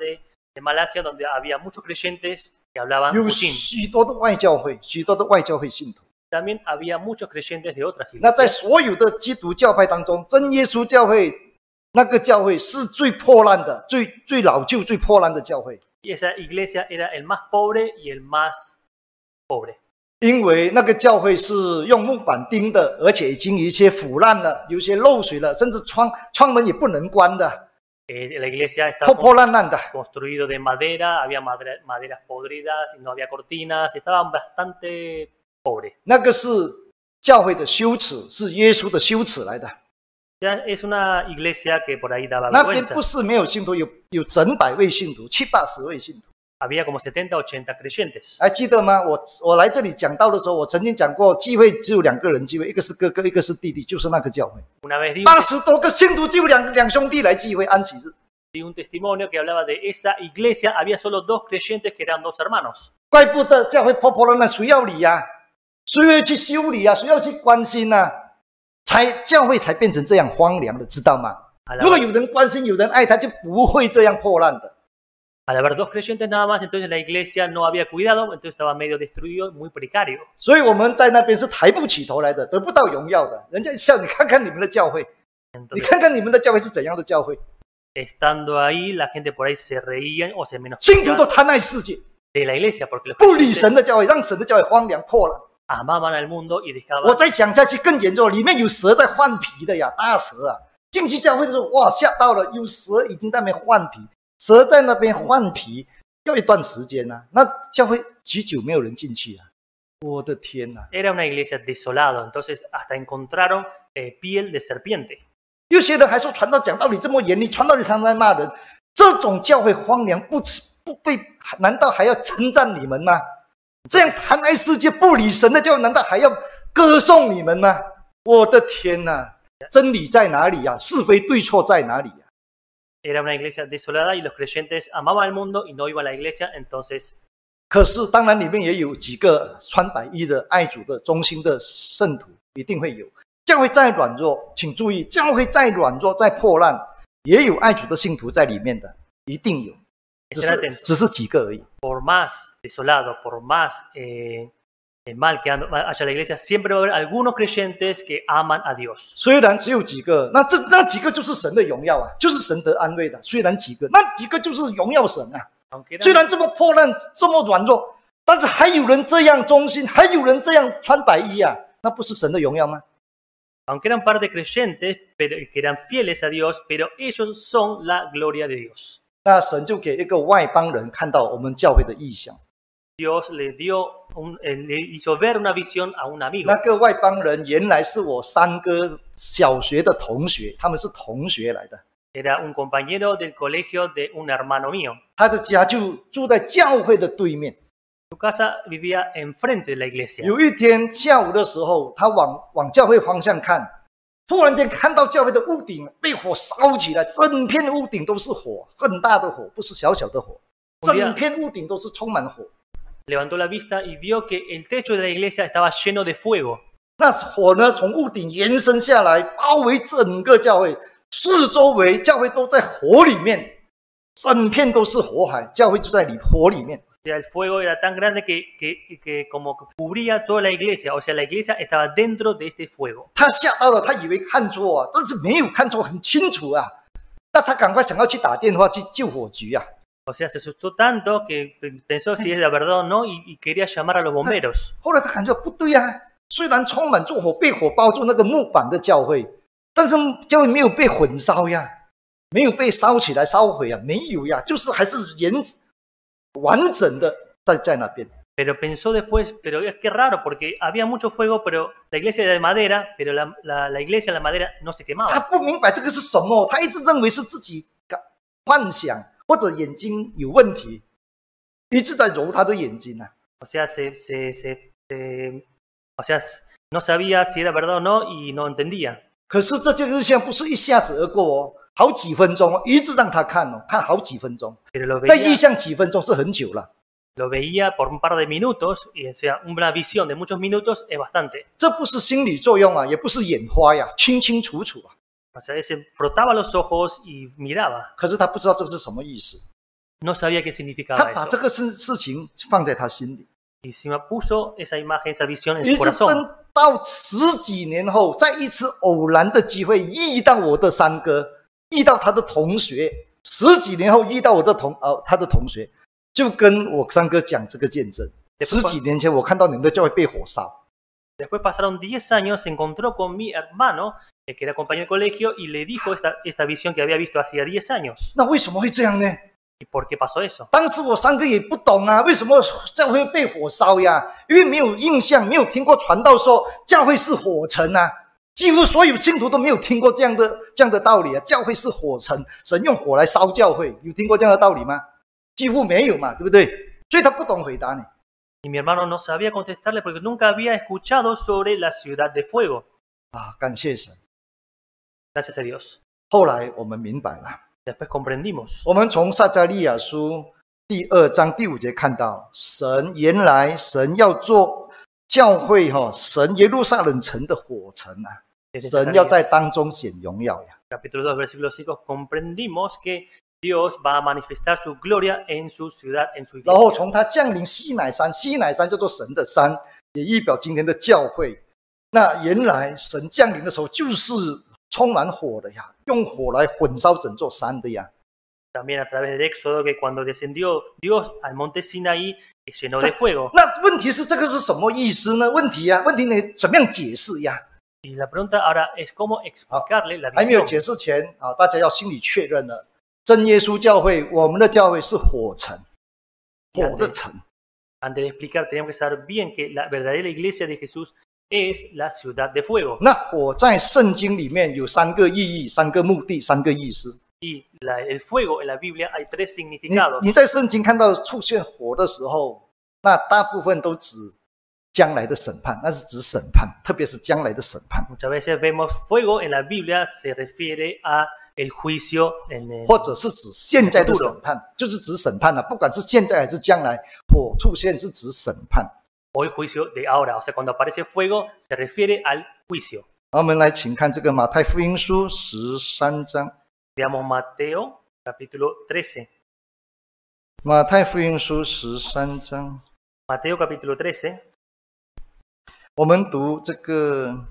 de Malasia, donde había muchos creyentes que hablaban 有 Puchín. 许多的外教会，许多的外教会信徒。 También había muchos creyentes de otras 那在 iglesias. 所有的基督教派当中，真耶稣教会那个教会是最破烂的、最最老旧、最破烂的教会， Y esa iglesia era el más pobre y el más pobre. 因为那个教会是用木板钉的，而且已经有一些腐烂了，有一些漏水了，甚至窗窗门也不能关的， Eh, la iglesia 破 estaba 破烂烂的。 construido de madera, había madera, maderas podridas, y no había cortinas, estaban bastante pobres. 那个是教会的羞耻，是耶稣的羞耻来的。 O sea, es una iglesia que por ahí daba 那边 vergüenza. 不是没有信徒，有有整百位信徒，七八十位信徒。 Había como setenta, ochenta creyentes. 还记得吗？我我来这里讲道的时候，我曾经讲过，聚会只有两个人聚会，一个是哥哥，一个是弟弟，就是那个教会。 Una vez di un, 八十多个信徒，只有两两兄弟来聚会安息日。 di un testimonio que hablaba de esa iglesia, había solo dos creyentes que eran dos hermanos. 怪不得教会破破烂烂，谁要理呀、啊？谁要去修理啊？谁要去关心啊？才教会才变成这样荒凉的，知道吗？ Al 如果 haber, 有人关心，有人爱他，就不会这样破烂的。 al haber dos creyentes nada más, entonces la iglesia no había cuidado, entonces estaba medio destruido, muy precario. 所以我们在那边是抬不起头来的，得不到荣耀的。人家笑你，看看你们的教会，你 Entonces, 看看你们的教会是怎样的教会？ estando ahí, la gente por ahí se reían o se 信徒都 menospreciaban 贪爱世界， de la iglesia porque los 不理 creyentes 神的教会，让神的教会荒凉破烂。 amaban al mundo y 我 dejaban. 再讲下去更严重，里面有蛇在换皮的呀，大蛇啊！进去教会的时候，哇，吓到了，有蛇已经在那边换皮，蛇在那边换皮要一段时间啊，那教会许久没有人进去啊！我的天哪！ Era una iglesia desolada, entonces hasta encontraron eh, piel de serpiente. 有些人还说传道讲道理这么严厉，传道理常常在骂人，这种教会荒凉不不被，难道还要称赞你们吗？这样贪爱世界、不理神的教会，难道还要歌颂你们吗？我的天哪！真理在哪里呀、啊？是非对错在哪里呀、啊？ Era una iglesia desolada y los creyentes amaban al mundo y no iban a la iglesia, entonces 可是当然里面也有几个穿白衣的爱主的忠心的圣徒，一定会有。教会再软弱，请注意，教会再软弱、再破烂，也有爱主的信徒在里面的，一定有，只是只是几个而已。 por más desolado, por más eh, mal que haya la iglesia, siempre va a haber algunos creyentes que aman a Dios. 虽然只有几个，那这那几个就是神的荣耀啊，就是神得安慰的。虽然几个，那几个就是荣耀神啊。 虽然这么破烂，这么软弱，但是还有人这样忠心，还有人这样穿白衣啊，那不是神的荣耀吗？ Aunque eran par de creyentes, pero que eran fieles a Dios, pero ellos son la gloria de Dios. 那神就给一个外邦人看到我们教会的异象。 Dios le dio, un, eh, le hizo ver una visión a un amigo. 那个外邦人原来是我三哥小学的同学，他们是同学来的。 Era un compañero del colegio de un hermano mío. 他的家就住在教会的对面。 Su casa vivía enfrente de la iglesia. 有一天下午的时候，他往往教会方向看，突然间看到教会的屋顶被火烧起来，整片屋顶都是火，很大的火，不是小小的火，整片屋顶都是充满火。 Levantó la vista y vio que el techo de la iglesia estaba lleno de fuego. 那火呢，从屋顶延伸下来，包围整个教会，四周围教会都在火里面，整片都是火海，教会就在里火里面。 O sea, el fuego era tan grande que, que, que como que cubría toda la iglesia. O sea, la iglesia estaba dentro de este fuego. 他吓到了，他以为看错啊，但是没有看错，很清楚啊。那他赶快想要去打电话去救火局啊。 O sea, se asustó tanto que pensó si era verdad o no y, y quería llamar a los bomberos. 后来他感觉不对啊，虽然充满着火，被火包住那个木板的教会，但是教会没有被焚烧呀，没有被烧起来烧毁啊，没有呀，就是还是原完整的在在那边。 Pero pensó después, pero es que raro, porque había mucho fuego, pero la iglesia era de madera, pero la, la, la iglesia, la madera, no se 他 quemaba. 不明白这个是什么，他一直认为是自己幻想或者眼睛有问题，一直在揉他的眼睛啊。 O sea, se, se, se, se, o sea, no sabía si era verdad o no y no entendía. 可是这件日像不是一下子而过哦，好几分钟哦，一直让他看哦，看好几分钟。 Pero lo 在意 veía, 象几分钟是很久了， lo veía por un par de minutos, y o sea, una visión de muchos minutos es bastante. 这不是心理作用啊，也不是眼花呀，清清楚楚啊。 O sea, se frotaba los ojos y miraba. 可是他不知道这是什么意思。 no sabía qué 他 significaba 把这 eso. 个事事情放在他心里， Y encima puso esa imagen, esa visión en 一 su 直 corazón. 等到十几年后，在一次偶然的机会遇到我的三哥，遇到他的同学，十几年后遇到我的同呃他的同学，就跟我三哥讲这个见证。十几年前我看到你们的教会被火烧。 Después pasaron diez años, se encontró con mi hermano, eh, que era compañero de colegio, y le dijo esta, esta visión que había visto hacía diez años. 那为什么会这样呢？ ¿Y por qué pasó eso? 当时我三哥也不懂啊，为什么教会被火烧呀？因为没有印象，没有听过传道说教会是火城啊，几乎所有信徒都没有听过这样的这样的道理啊。教会是火城，神用火来烧教会，有听过这样的道理吗？几乎没有嘛，对不对？所以他不懂回答你。 Y mi hermano no sabía contestarle porque nunca había escuchado sobre la ciudad de fuego. 啊，感谢神。 Gracias a Dios. 后来我们明白了， Después comprendimos. 我们从撒迦利亚书第二章第五节看到，神原来神要做教会哈、哦，神耶路撒冷城的火城啊， Desde 神要在 Zacarías, 当中显荣耀呀。 capítulo dos, versículo cinco, comprendimos que Dios va a manifestar su gloria en su ciudad, en su 然后 iglesia. 从他降临西乃山，西乃山叫做神的山，也预表今天的教会。那原来神降临的时候就是充满火的呀，用火来焚烧整座山的呀。 También a través del Éxodo, que cuando descendió Dios al monte Sinaí, que llenó de fuego. 那问题是这个是什么意思呢？问题呀，问题你怎么样解释呀？ Y la pregunta ahora es cómo explicarle la 还没有 visión. 解释前啊，大家要心里确认了，真耶稣教会，我们的教会是火城，火的城。 Antes de explicar, tenemos que saber bien que la verdadera iglesia de Jesús es la ciudad de fuego. 那火在圣经里面有三个意义、三个目的、三个意思。 Y la, el fuego en la Biblia hay tres 你 significados. 你在圣经看到出现火的时候，那大部分都指将来的审判，那是指审判，特别是将来的审判， Muchas veces vemos fuego en la Biblia, se refiere a el juicio en el 或者是指现在的审判，就是指审判啊，不管是现在还是将来，火出现是指审判。 o el juicio de ahora. O sea, cuando aparece fuego, se refiere al juicio. 好，我们来请看这个马太福音书十三章。 Veamos Mateo, capítulo trece. 马太福音书十三章， Mateo, capítulo trece. 我们读这个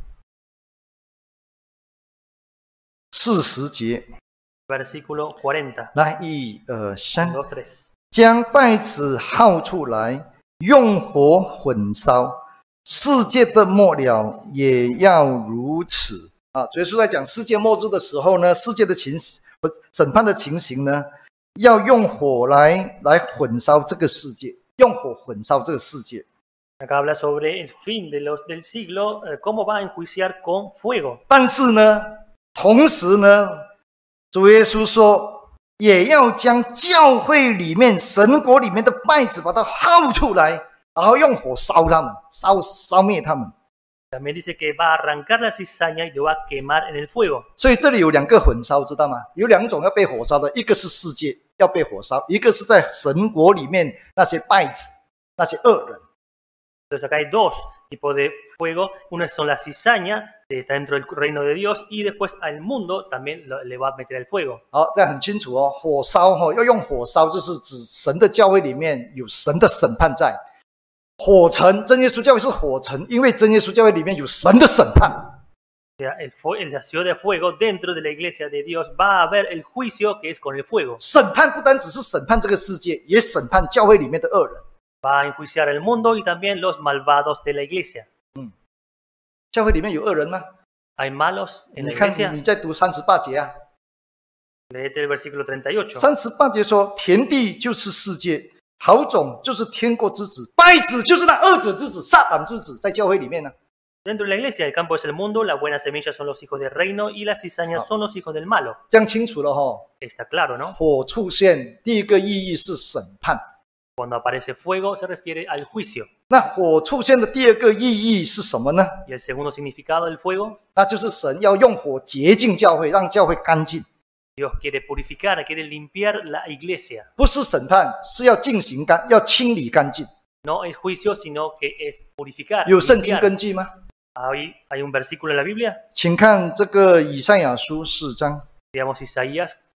四十节， Versículo cuarenta. 来，一二三， dos, tres. 将稗子薅出来，用火焚烧，世界的末了也要如此。啊，主耶稣在讲世界末日的时候呢，世界的情不审判的情形呢，要用火来来焚烧这个世界，用火焚烧这个世界。 Acá habla sobre el fin de los, del siglo, eh, cómo va a enjuiciar con fuego. 但是呢，同时呢，主耶稣说，也要将教会里面、神国里面的稗子把它薅出来，然后用火烧他们，烧烧灭他们。 También dice que va a arrancar la cizaña y lo va a quemar en el fuego. 所以这里有两个焚烧，知道吗？有两种要被火烧的，一个是世界要被火烧，一个是在神国里面那些稗子、那些恶人。 Entonces acá hay dos tipos de fuego. Una son la cizaña, que está dentro del reino de Dios, y después al mundo también lo, le va a meter el fuego. 好，这样很清楚哦。火烧哈、哦，要用火烧，就是指神的教会里面有神的审判在。火城，真耶稣教会是火城，因为真耶稣教会里面有神的审判。 O sea, el, el la ciudad de fuego dentro de la iglesia de Dios va a haber el juicio que es con el fuego. 审判不单只是审判这个世界，也审判教会里面的恶人。 Va a enjuiciar el mundo y también los malvados de la iglesia. 嗯，教会里面有恶人吗？ Hay malos en 你 la 看 iglesia. 你在读三十八节啊， Léete el versículo treinta y ocho. 三十八节说：田地就是世界，好种就是天国之子，稗子就是那恶者之子、撒旦之子，在教会里面呢。 Dentro de la iglesia, el campo es el mundo, la buena semilla son los hijos del reino y las cizañas son los hijos del malo. 这样清楚了哈、哦。 Está claro, ¿no? 火出现，第一个意义是审判。 Cuando aparece fuego se refiere al juicio. 那火出现的第二个意义是什么呢？ Y el segundo significado del fuego, 那就是神要用火洁净教会，让教会干净。 Dios quiere purificar, quiere limpiar la iglesia. 不是审判，是要进行干，要清理干净。 No es juicio, sino que es purificar. 有圣经 limpiar. 根据吗？ Hay, hay un versículo en la Biblia. 请看这个以赛亚书四章。 Veamos Isaías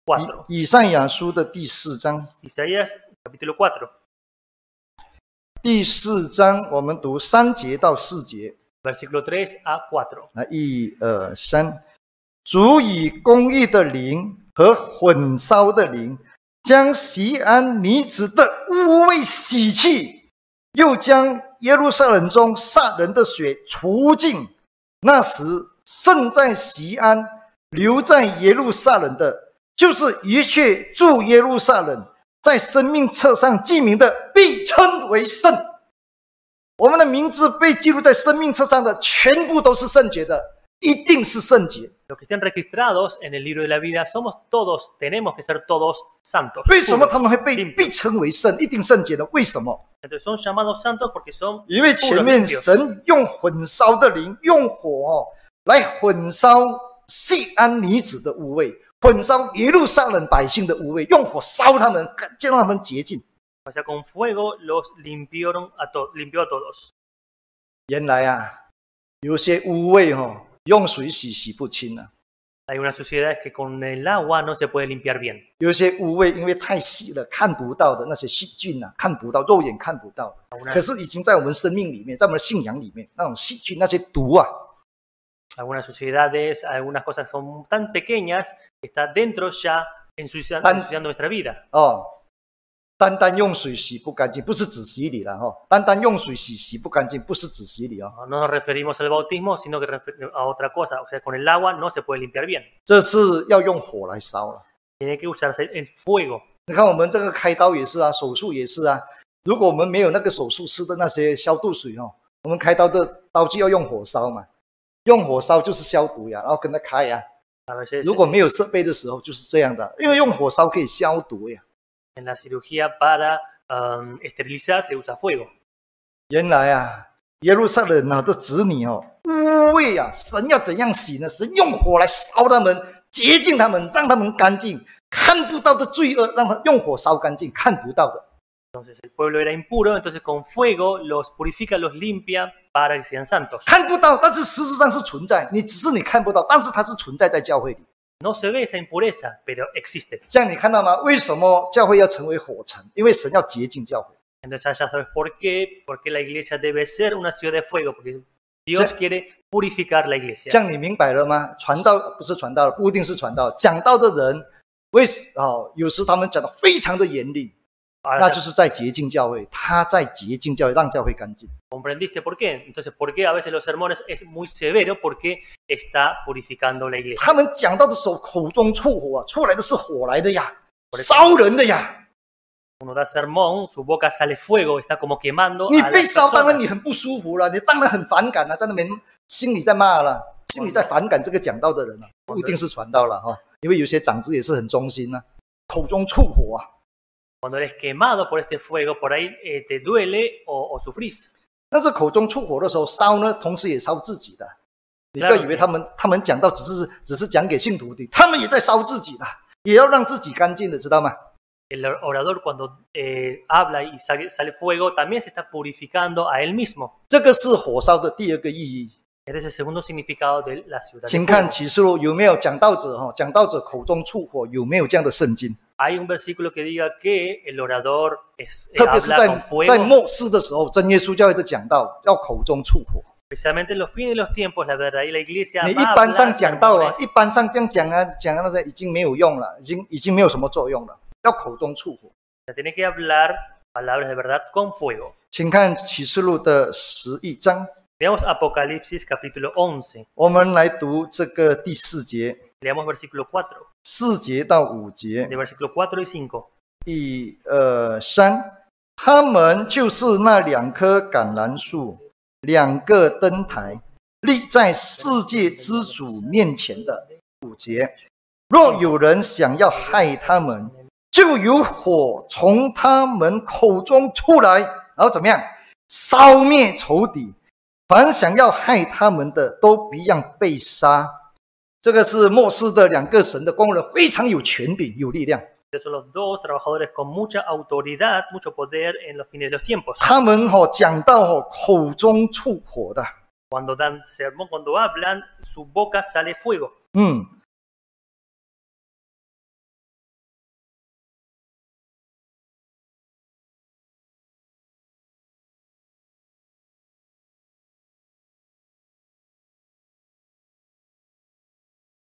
cuatro. 以以赛亚书的第四章， Isaías capítulo cuatro, 第四章我们读三节到四节。 versículo tres a cuatro. 来，一二三，主以公义的灵和混烧的灵，将锡安女子的污秽洗去，又将耶路撒冷中杀人的血除尽。那时，剩在锡安、留在耶路撒冷的，就是一切住耶路撒冷，在生命册上记名的，必称为圣。我们的名字被记录在生命册上的，全部都是圣洁的，一定是圣洁。 Los que estén registrados en el libro de la vida somos todos, tenemos que ser todos santos. 为什么 puros, 他们会被 limpios. 被称为圣？一定圣洁的？为什么？ Entonces son llamados santos porque son 因为前 puros, 面 limpios. 神用混烧的灵，用火哦来混烧锡安女子的污秽，混烧耶路撒冷百姓的污秽，用火烧他们，就让他们洁净。 O sea, con fuego los limpiaron a to, limpió a todos. 原来啊，有些污秽哦，用水洗洗不清啊。 Hay unas suciedades que con el agua no se puede limpiar bien. 有一些污秽，因为太细了，看不到的那些细菌啊，看不到，肉眼看不到的。可是已经在我们生命里面，在我们的信仰里面，那种细菌、那些毒啊， Algunas suciedades, algunas cosas son tan pequeñas que está dentro ya ensuciando, Tan- ensuciando nuestra vida. 哦，单单用水洗不干净，不是只洗礼了哈、哦。单单用水洗洗不干净，不是只洗礼哦。 No nos referimos al bautismo, sino que refer- a otra cosa. O sea, con el agua no se puede limpiar bien. 这是要用火来烧了。 Tiene que usarse el fuego. 你看我们这个开刀也是啊，手术也是啊。如果我们没有那个手术室的那些消毒水哦，我们开刀的刀具要用火烧嘛。用火烧就是消毒呀，然后跟它开呀。 A veces 如果没有设备的时候就是这样的，因为用火烧可以消毒呀。 en la cirugía para um, esterilizar se usa fuego. 原来啊，耶路撒冷啊的子女哦，污秽啊，神要怎样洗呢？神用火来烧他们，洁净他们，让他们干净。看不到的罪恶，让他用火烧干净，看不到的。 Entonces el pueblo era impuro, entonces con fuego los purifica, los limpia para que sean santos. 看不到，但是事实上是存在，你只是你看不到，但是它是存在在教会里。 No se ve esa impureza, pero existe. 这样你看到吗？为什么教会要成为火城？因为神要洁净教会。 Entonces ya sabes por qué, porque la iglesia debe ser una ciudad de fuego, porque Dios Sí. quiere purificar la 这 iglesia. 样你明白了吗？传道不是传道，不一定是传道，讲道的人，为哦，有时他们讲的非常的严厉， Ahora 那 ya 就是在洁净教会，他在洁净教会，让教会干净。 comprendiste por qué. Entonces, ¿por qué a veces los sermones es muy severo? Porque está purificando la iglesia. 他们讲到的时候，口中出火啊，出来的是火来的呀，烧人的呀。 Uno da sermón, su boca sale fuego, está como quemando 你 a 被 las 烧，当然 personas. 你很不舒服了，你当然很反感了，在那边心里在骂了，心里在反感这个讲道的人了，不一定是传道了哈，因为有些长子也是很忠心啊，口中出火啊。 Cuando eres quemado por este fuego, por ahí eh, te duele o, o sufrís. 但是口中出火的时候烧呢，同时也烧自己的。你不要以为他们他们讲到只是只是讲给信徒的，他们也在烧自己的，也要让自己干净的，知道吗？ El orador cuando eh, habla y sale, sale fuego, también se está purificando a él mismo. 这个是火烧的第二个意义。 Este es el segundo significado de la ciudad. 请 De 看 fuego. 启示录有没有讲道者哈？讲道者口中出火有没有这样的圣经？ Hay un versículo que diga que el orador es, eh, 特别是 habla 在 con 在 fuego. 末世的时候，真耶稣教会的讲道要口中出火。 Especialmente en los fines de los tiempos, la verdad, y la iglesia 你一 va a 般上 hablar 讲道啊， sermones. 一般上这样讲啊，讲啊那些已经没有用了，已经已经没有什么作用了，要口中出火。 Se tiene que hablar palabras de verdad con fuego. 请看启示录的十一章， Veamos Apocalipsis capítulo once. 我们来读这个第四节， Leamos versículo cuatro. 四节到五节， De versículo cuatro y cinco. 一二三，他们就是那两棵橄榄树，两个灯台，立在世界之主面前的。五节，若有人想要害他们，就有火从他们口中出来，然后怎么样？烧灭仇敌。凡想要害他们的，都必样被杀。这个是末世的两个神的工人，非常有权柄、有力量。 Son los dos trabajadores con mucha autoridad, mucho poder en los fines de los tiempos. 他们哦讲到哦口中出火的， Cuando dan sermón, cuando hablan, su boca sale fuego. 嗯，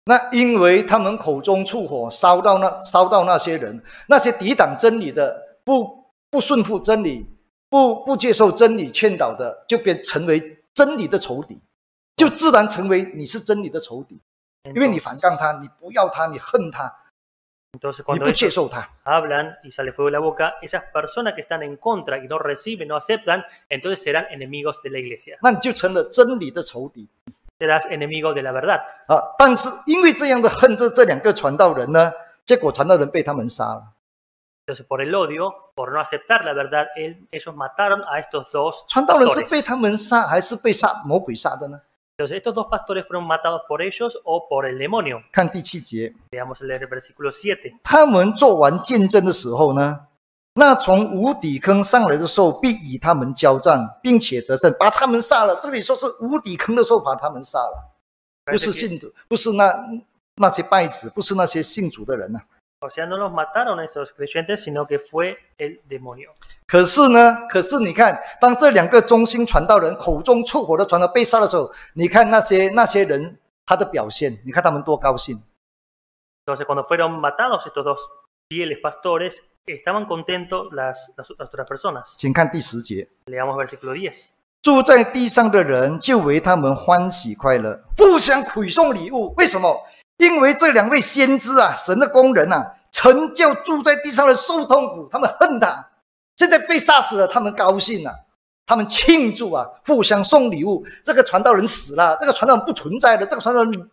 那因为他们口中触火，烧到那烧到那些人，那些抵挡真理的，不不顺服真理，不不接受真理劝导的，就变成为真理的仇敌，就自然成为你是真理的仇敌，因为你反抗他，你不要他，你恨他。 Entonces, cuando ellos hablan y sale fuego de la boca, esas personas que están en contra y no reciben, no aceptan, entonces serán enemigos de la iglesia. 那你就成了真理的仇敌， serás enemigo de la verdad. 啊！但是因为这样的恨这这两个传道人呢，结果传道人被他们杀了。 Entonces, por el odio, por no aceptar la verdad, él, ellos mataron a estos dos 传道人是 pastores. 被他们杀，还是被杀魔鬼杀的呢？ Entonces, estos dos pastores fueron matados por ellos o por el demonio. 看第七节， Veamos el versículo siete. 他们做完见证的时候呢，那从无底坑上来的兽必与他们交战，并且得胜，把他们杀了。这里说是无底坑的兽把他们杀了，不是信徒，不是那那些拜子，不是那些信主的人啊。 O sea, no los mataron a esos creyentes, sino que fue el demonio. 可是呢，可是你看，当这两个忠心传道人口中触火的传道被杀的时候，你看那些那些人他的表现，你看他们多高兴。 Entonces, cuando fueron matados estos dos fieles pastores, estaban contentos las, las, las otras personas. 请看第十节， Leamos versículo diez. 住在地上的人就为他们欢喜快乐，互相馈送礼物。为什么？ 因为这两位先知啊，神的工人啊，曾叫住在地上的受痛苦，他们恨他，现在被杀死了，他们高兴啊，他们庆祝啊，互相送礼物。这个传道人死了，这个传道人不存在了，这个传道人，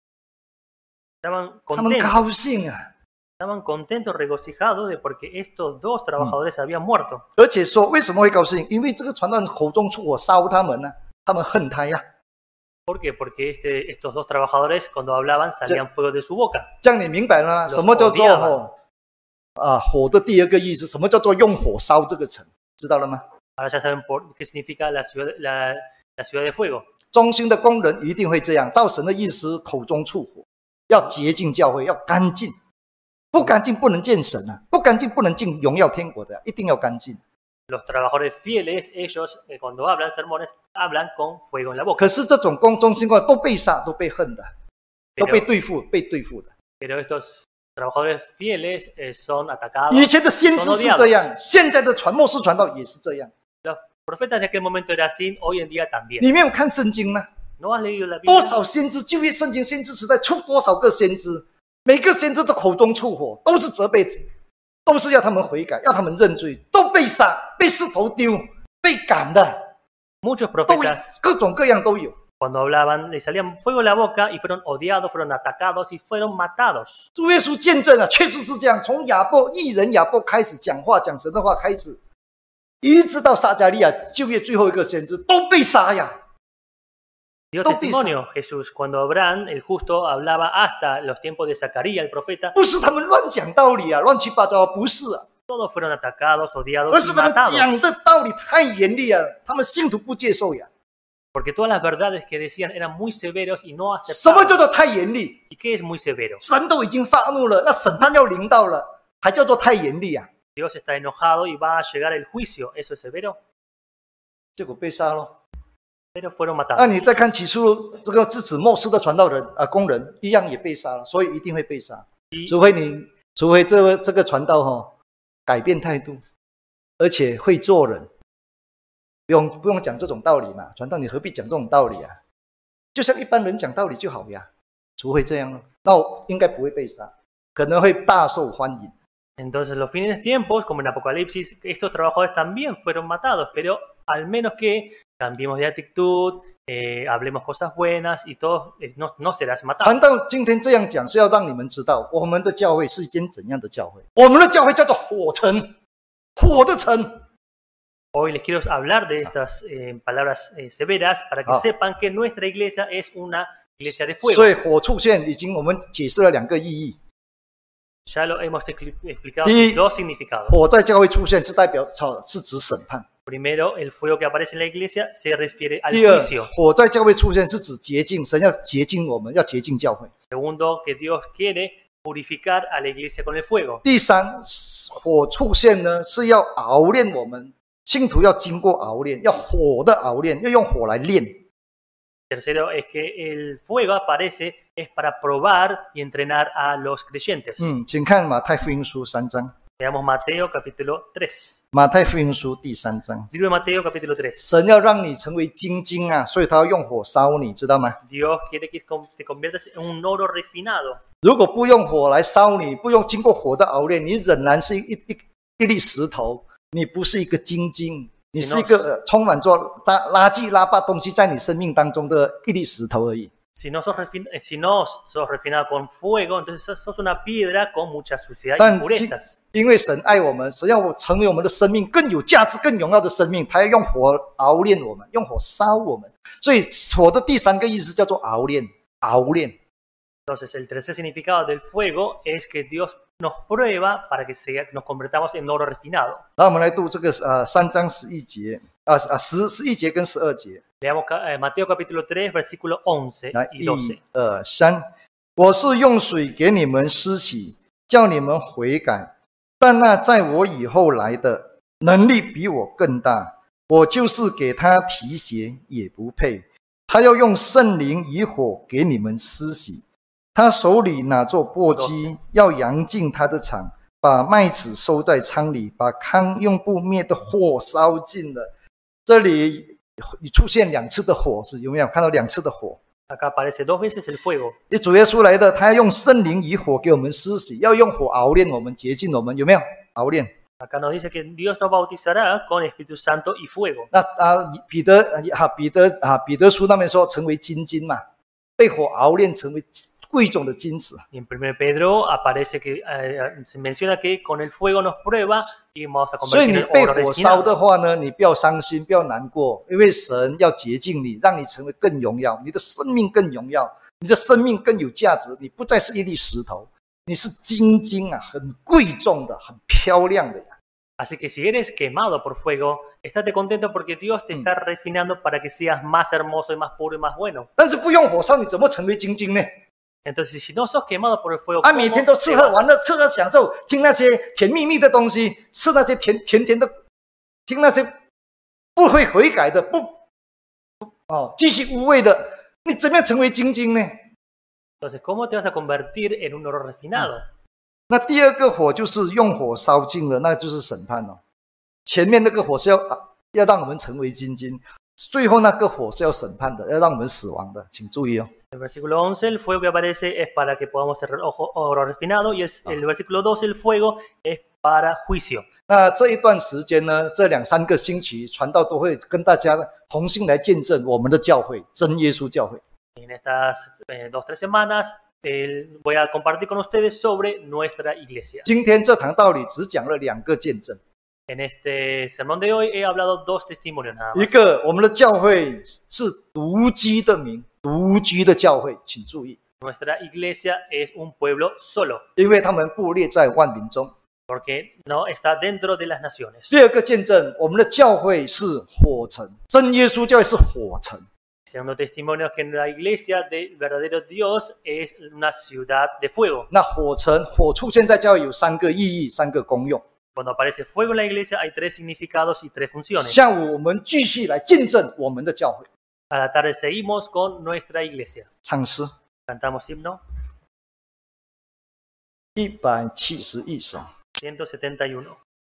他们高兴啊。 Estaban contentos, regocijados de porque estos dos trabajadores habían muerto. 而且说为什么会高兴？因为这个传道人口中出火烧他们呢、啊，他们恨他呀。 ¿Por qué? Porque este, estos dos trabajadores cuando hablaban salían fuego de su boca. 这样你明白了吗？什么叫做火？啊，火的第二个意思，什么叫做用火烧这个城？知道了吗？ Ahora ya saben por qué significa la ciudad, la, la ciudad de fuego. 忠心的工人一定会这样，照神的意思口中出火，要洁净教会，要干净，不干净不能见神啊，不干净不能进荣耀天国的，一定要干净。 Los trabajadores fieles, ellos eh, cuando hablan sermones, hablan con fuego en la boca. 可是这种公忠心工人都被杀，都被恨的，都被对付，被对付的。 Pero estos trabajadores fieles eh, son atacados. 以前的先知是这样，现在的传末世传道也是这样。 Los profetas de aquel momento era así, hoy en día también. 你没有看圣经吗？ ¿No has leído la Biblia? 多少先知，旧约圣经先知时代出多少个先知，每个先知都口中出火，都是责备，都是要他们悔改，要他们认罪，都被杀，被石头丢，被赶的， Muchos 都 profetas 各种各样都有。 cuando hablaban les salían fuego en la boca y fueron odiados, fueron atacados y fueron matados. 主耶稣见证了，确实是这样。从亚伯义人亚伯开始讲话，讲神的话开始，一直到撒迦利亚旧约最后一个先知都被杀呀。 Dio testimonio Jesús cuando Abraham, el justo, hablaba hasta los tiempos de Zacarías, el profeta. 不是他们乱讲道理啊，乱七八糟，不是啊， Todos fueron atacados, odiados 而 y 是他们讲 matados. 的道理太严厉啊，他们信徒不接受呀。 Porque todas las verdades que decían eran muy severos y no 什么 aceptaban. 叫做太严厉？ ¿Y qué es muy severo? 神都已经发怒了，那审判要临到了，还叫做太严厉啊？ Dios está enojado y va a llegar el juicio. ¿Eso es severo? 结果被杀了。 Pero fueron 那 matados. 你再看起初这个制止末世的传道人啊、呃、工人一样也被杀了，所以一定会被杀，除非你除非这个这个传道哈、哦、改变态度，而且会做人，不用不用讲这种道理嘛，传道你何必讲这种道理啊？就像一般人讲道理就好呀，除非这样了，那我应该不会被杀，可能会大受欢迎。 Entonces, los fines de tiempos, como en Apocalipsis, estos trabajadores también fueron matados, pero al menos que cambiemos de actitud, eh, hablemos cosas buenas y todos eh, no, no serás 传 matado. 道今天这样讲，是要让你们知道，我们的教会是一间怎样的教会。我们的教会叫做火城，火的城。 Hoy les quiero hablar de estas eh, palabras eh, severas para que Ah. sepan que nuestra iglesia es una iglesia de fuego. 所以火出现，已经我们解释了两个意义。 Ya lo hemos expli- explicado Y- sus dos significados. 火在教会出现是代表是指审判。 Primero, el fuego que aparece en la iglesia se refiere al 第二， juicio. 火在教会出现是指洁净，神要洁净我们，要洁净教会。 Segundo, que Dios quiere purificar a la iglesia con el fuego. 第三，火出现呢是要熬炼我们，信徒要经过熬炼，要火的熬炼，要用火来炼。 Tercero es que el fuego aparece es para probar y entrenar a los creyentes. 嗯，请看马太福音书三章， Veamos Mateo capítulo tres. 马太福音书第三章， Libro de Mateo capítulo tres. 神要让你成为精金啊，所以他要用火烧你，知道吗？ Dios quiere que te conviertas en un oro refinado. 如果不用火来烧你，不用经过火的熬炼，你仍然是一一一粒石头，你不是一个精金，你是一个、呃、充满着垃圾拉巴东西在你生命当中的一粒石头而已。 Si no, sos refin si no sos refinado con fuego, entonces sos, sos una piedra con mucha suciedad y 但 impurezas. 因为神爱我们，神要我成为我们的生命更有价值、更荣耀的生命，他要用火熬炼我们，用火烧我们。所以火的第三个意思叫做熬炼，熬炼。 Entonces, el tercer significado del fuego es que Dios nos prueba para que sea, nos convertamos en oro refinado. 然后我们来读这个呃三章十一节，啊啊十十一节跟十二节。 Leamos eh, Mateo capítulo tres, versículo once 来， y doce. 一二三，我是用水给你们施洗，叫你们悔改。但那在我以后来的，能力比我更大，我就是给他提鞋也不配。他要用圣灵以火给你们施洗。他手里拿着簸箕，要扬进他的场，把麦子收在仓里，把糠用不灭的火烧尽了。这里出现两次的火，是有没有看到两次的火？ Acá aparece dos veces el fuego. 你主耶稣来的，他要用圣灵以火给我们施洗，要用火熬炼我们、洁净我们，有没有？熬炼。 Acá nos dice que Dios nos bautizará con Espíritu Santo y fuego. 那啊，彼得啊，彼得啊，彼得书那边说成为金金嘛，被火熬炼成为贵重的金子。 Y en primero Pedro aparece que eh, se menciona que con el fuego nos prueba y vamos a 所以 convertir 你 en 被 oro 火烧 refinado. 的话呢，你不要伤心，不要难过，因为神要洁净你，让你成为更荣耀，你的生命更荣耀，你的生命更有价值，你不再是一粒石头，你是金金啊，很贵重的，很漂亮的呀。 Así que si eres quemado por fuego, estate contento porque Dios te está refinando para que seas más hermoso y más puro y más bueno. 但是不用火烧，你怎么成为金金呢？ Entonces, si no sos quemado por el fuego, 啊， ¿cómo 每天都 te 吃喝 vas a- 玩乐，吃喝享受，听那些甜蜜蜜的东西，吃那些甜甜甜的，听那些不会悔改的，不不哦，继续无味的，你怎么样成为精金呢？ Entonces, ¿cómo te vas a convertir en un oro refinado? 那第二个火就是用火烧尽了，那就是审判哦。前面那个火是要啊要让我们成为精金，最后那个火是要审判的，要让我们死亡的，请注意哦。 El versículo once, el fuego que aparece es para que podamos ser ojo- oro refinado, y el, el versículo doce, el fuego es para juicio. 那这一段时间呢，这两三个星期，传道都会跟大家同心来见证我们的教会，真耶稣教会。 En estas eh, dos, tres semanas eh, voy a compartir con ustedes sobre nuestra iglesia. 今天这堂道理只讲了两个见证， En este sermón de hoy he hablado dos testimonios nada 一 más. 个我们的教会是独居的名，独居的教会，请注意， Nuestra iglesia es un pueblo solo, 因为他们布列在万民中。 porque no está dentro de las naciones. 第二个见证，我们的教会是火城，真耶稣教会是火城。 Segundo testimonio que la iglesia del verdadero Dios es una ciudad de fuego. 那火城火出现在教会有三个意义，三个功用。 Cuando aparece fuego en la iglesia hay tres significados y tres funciones. 下午我们继续来见证我们的教会。 A la tarde seguimos con nuestra iglesia. 唱诗 Cantamos himno 一百七十一首。 ciento setenta y uno.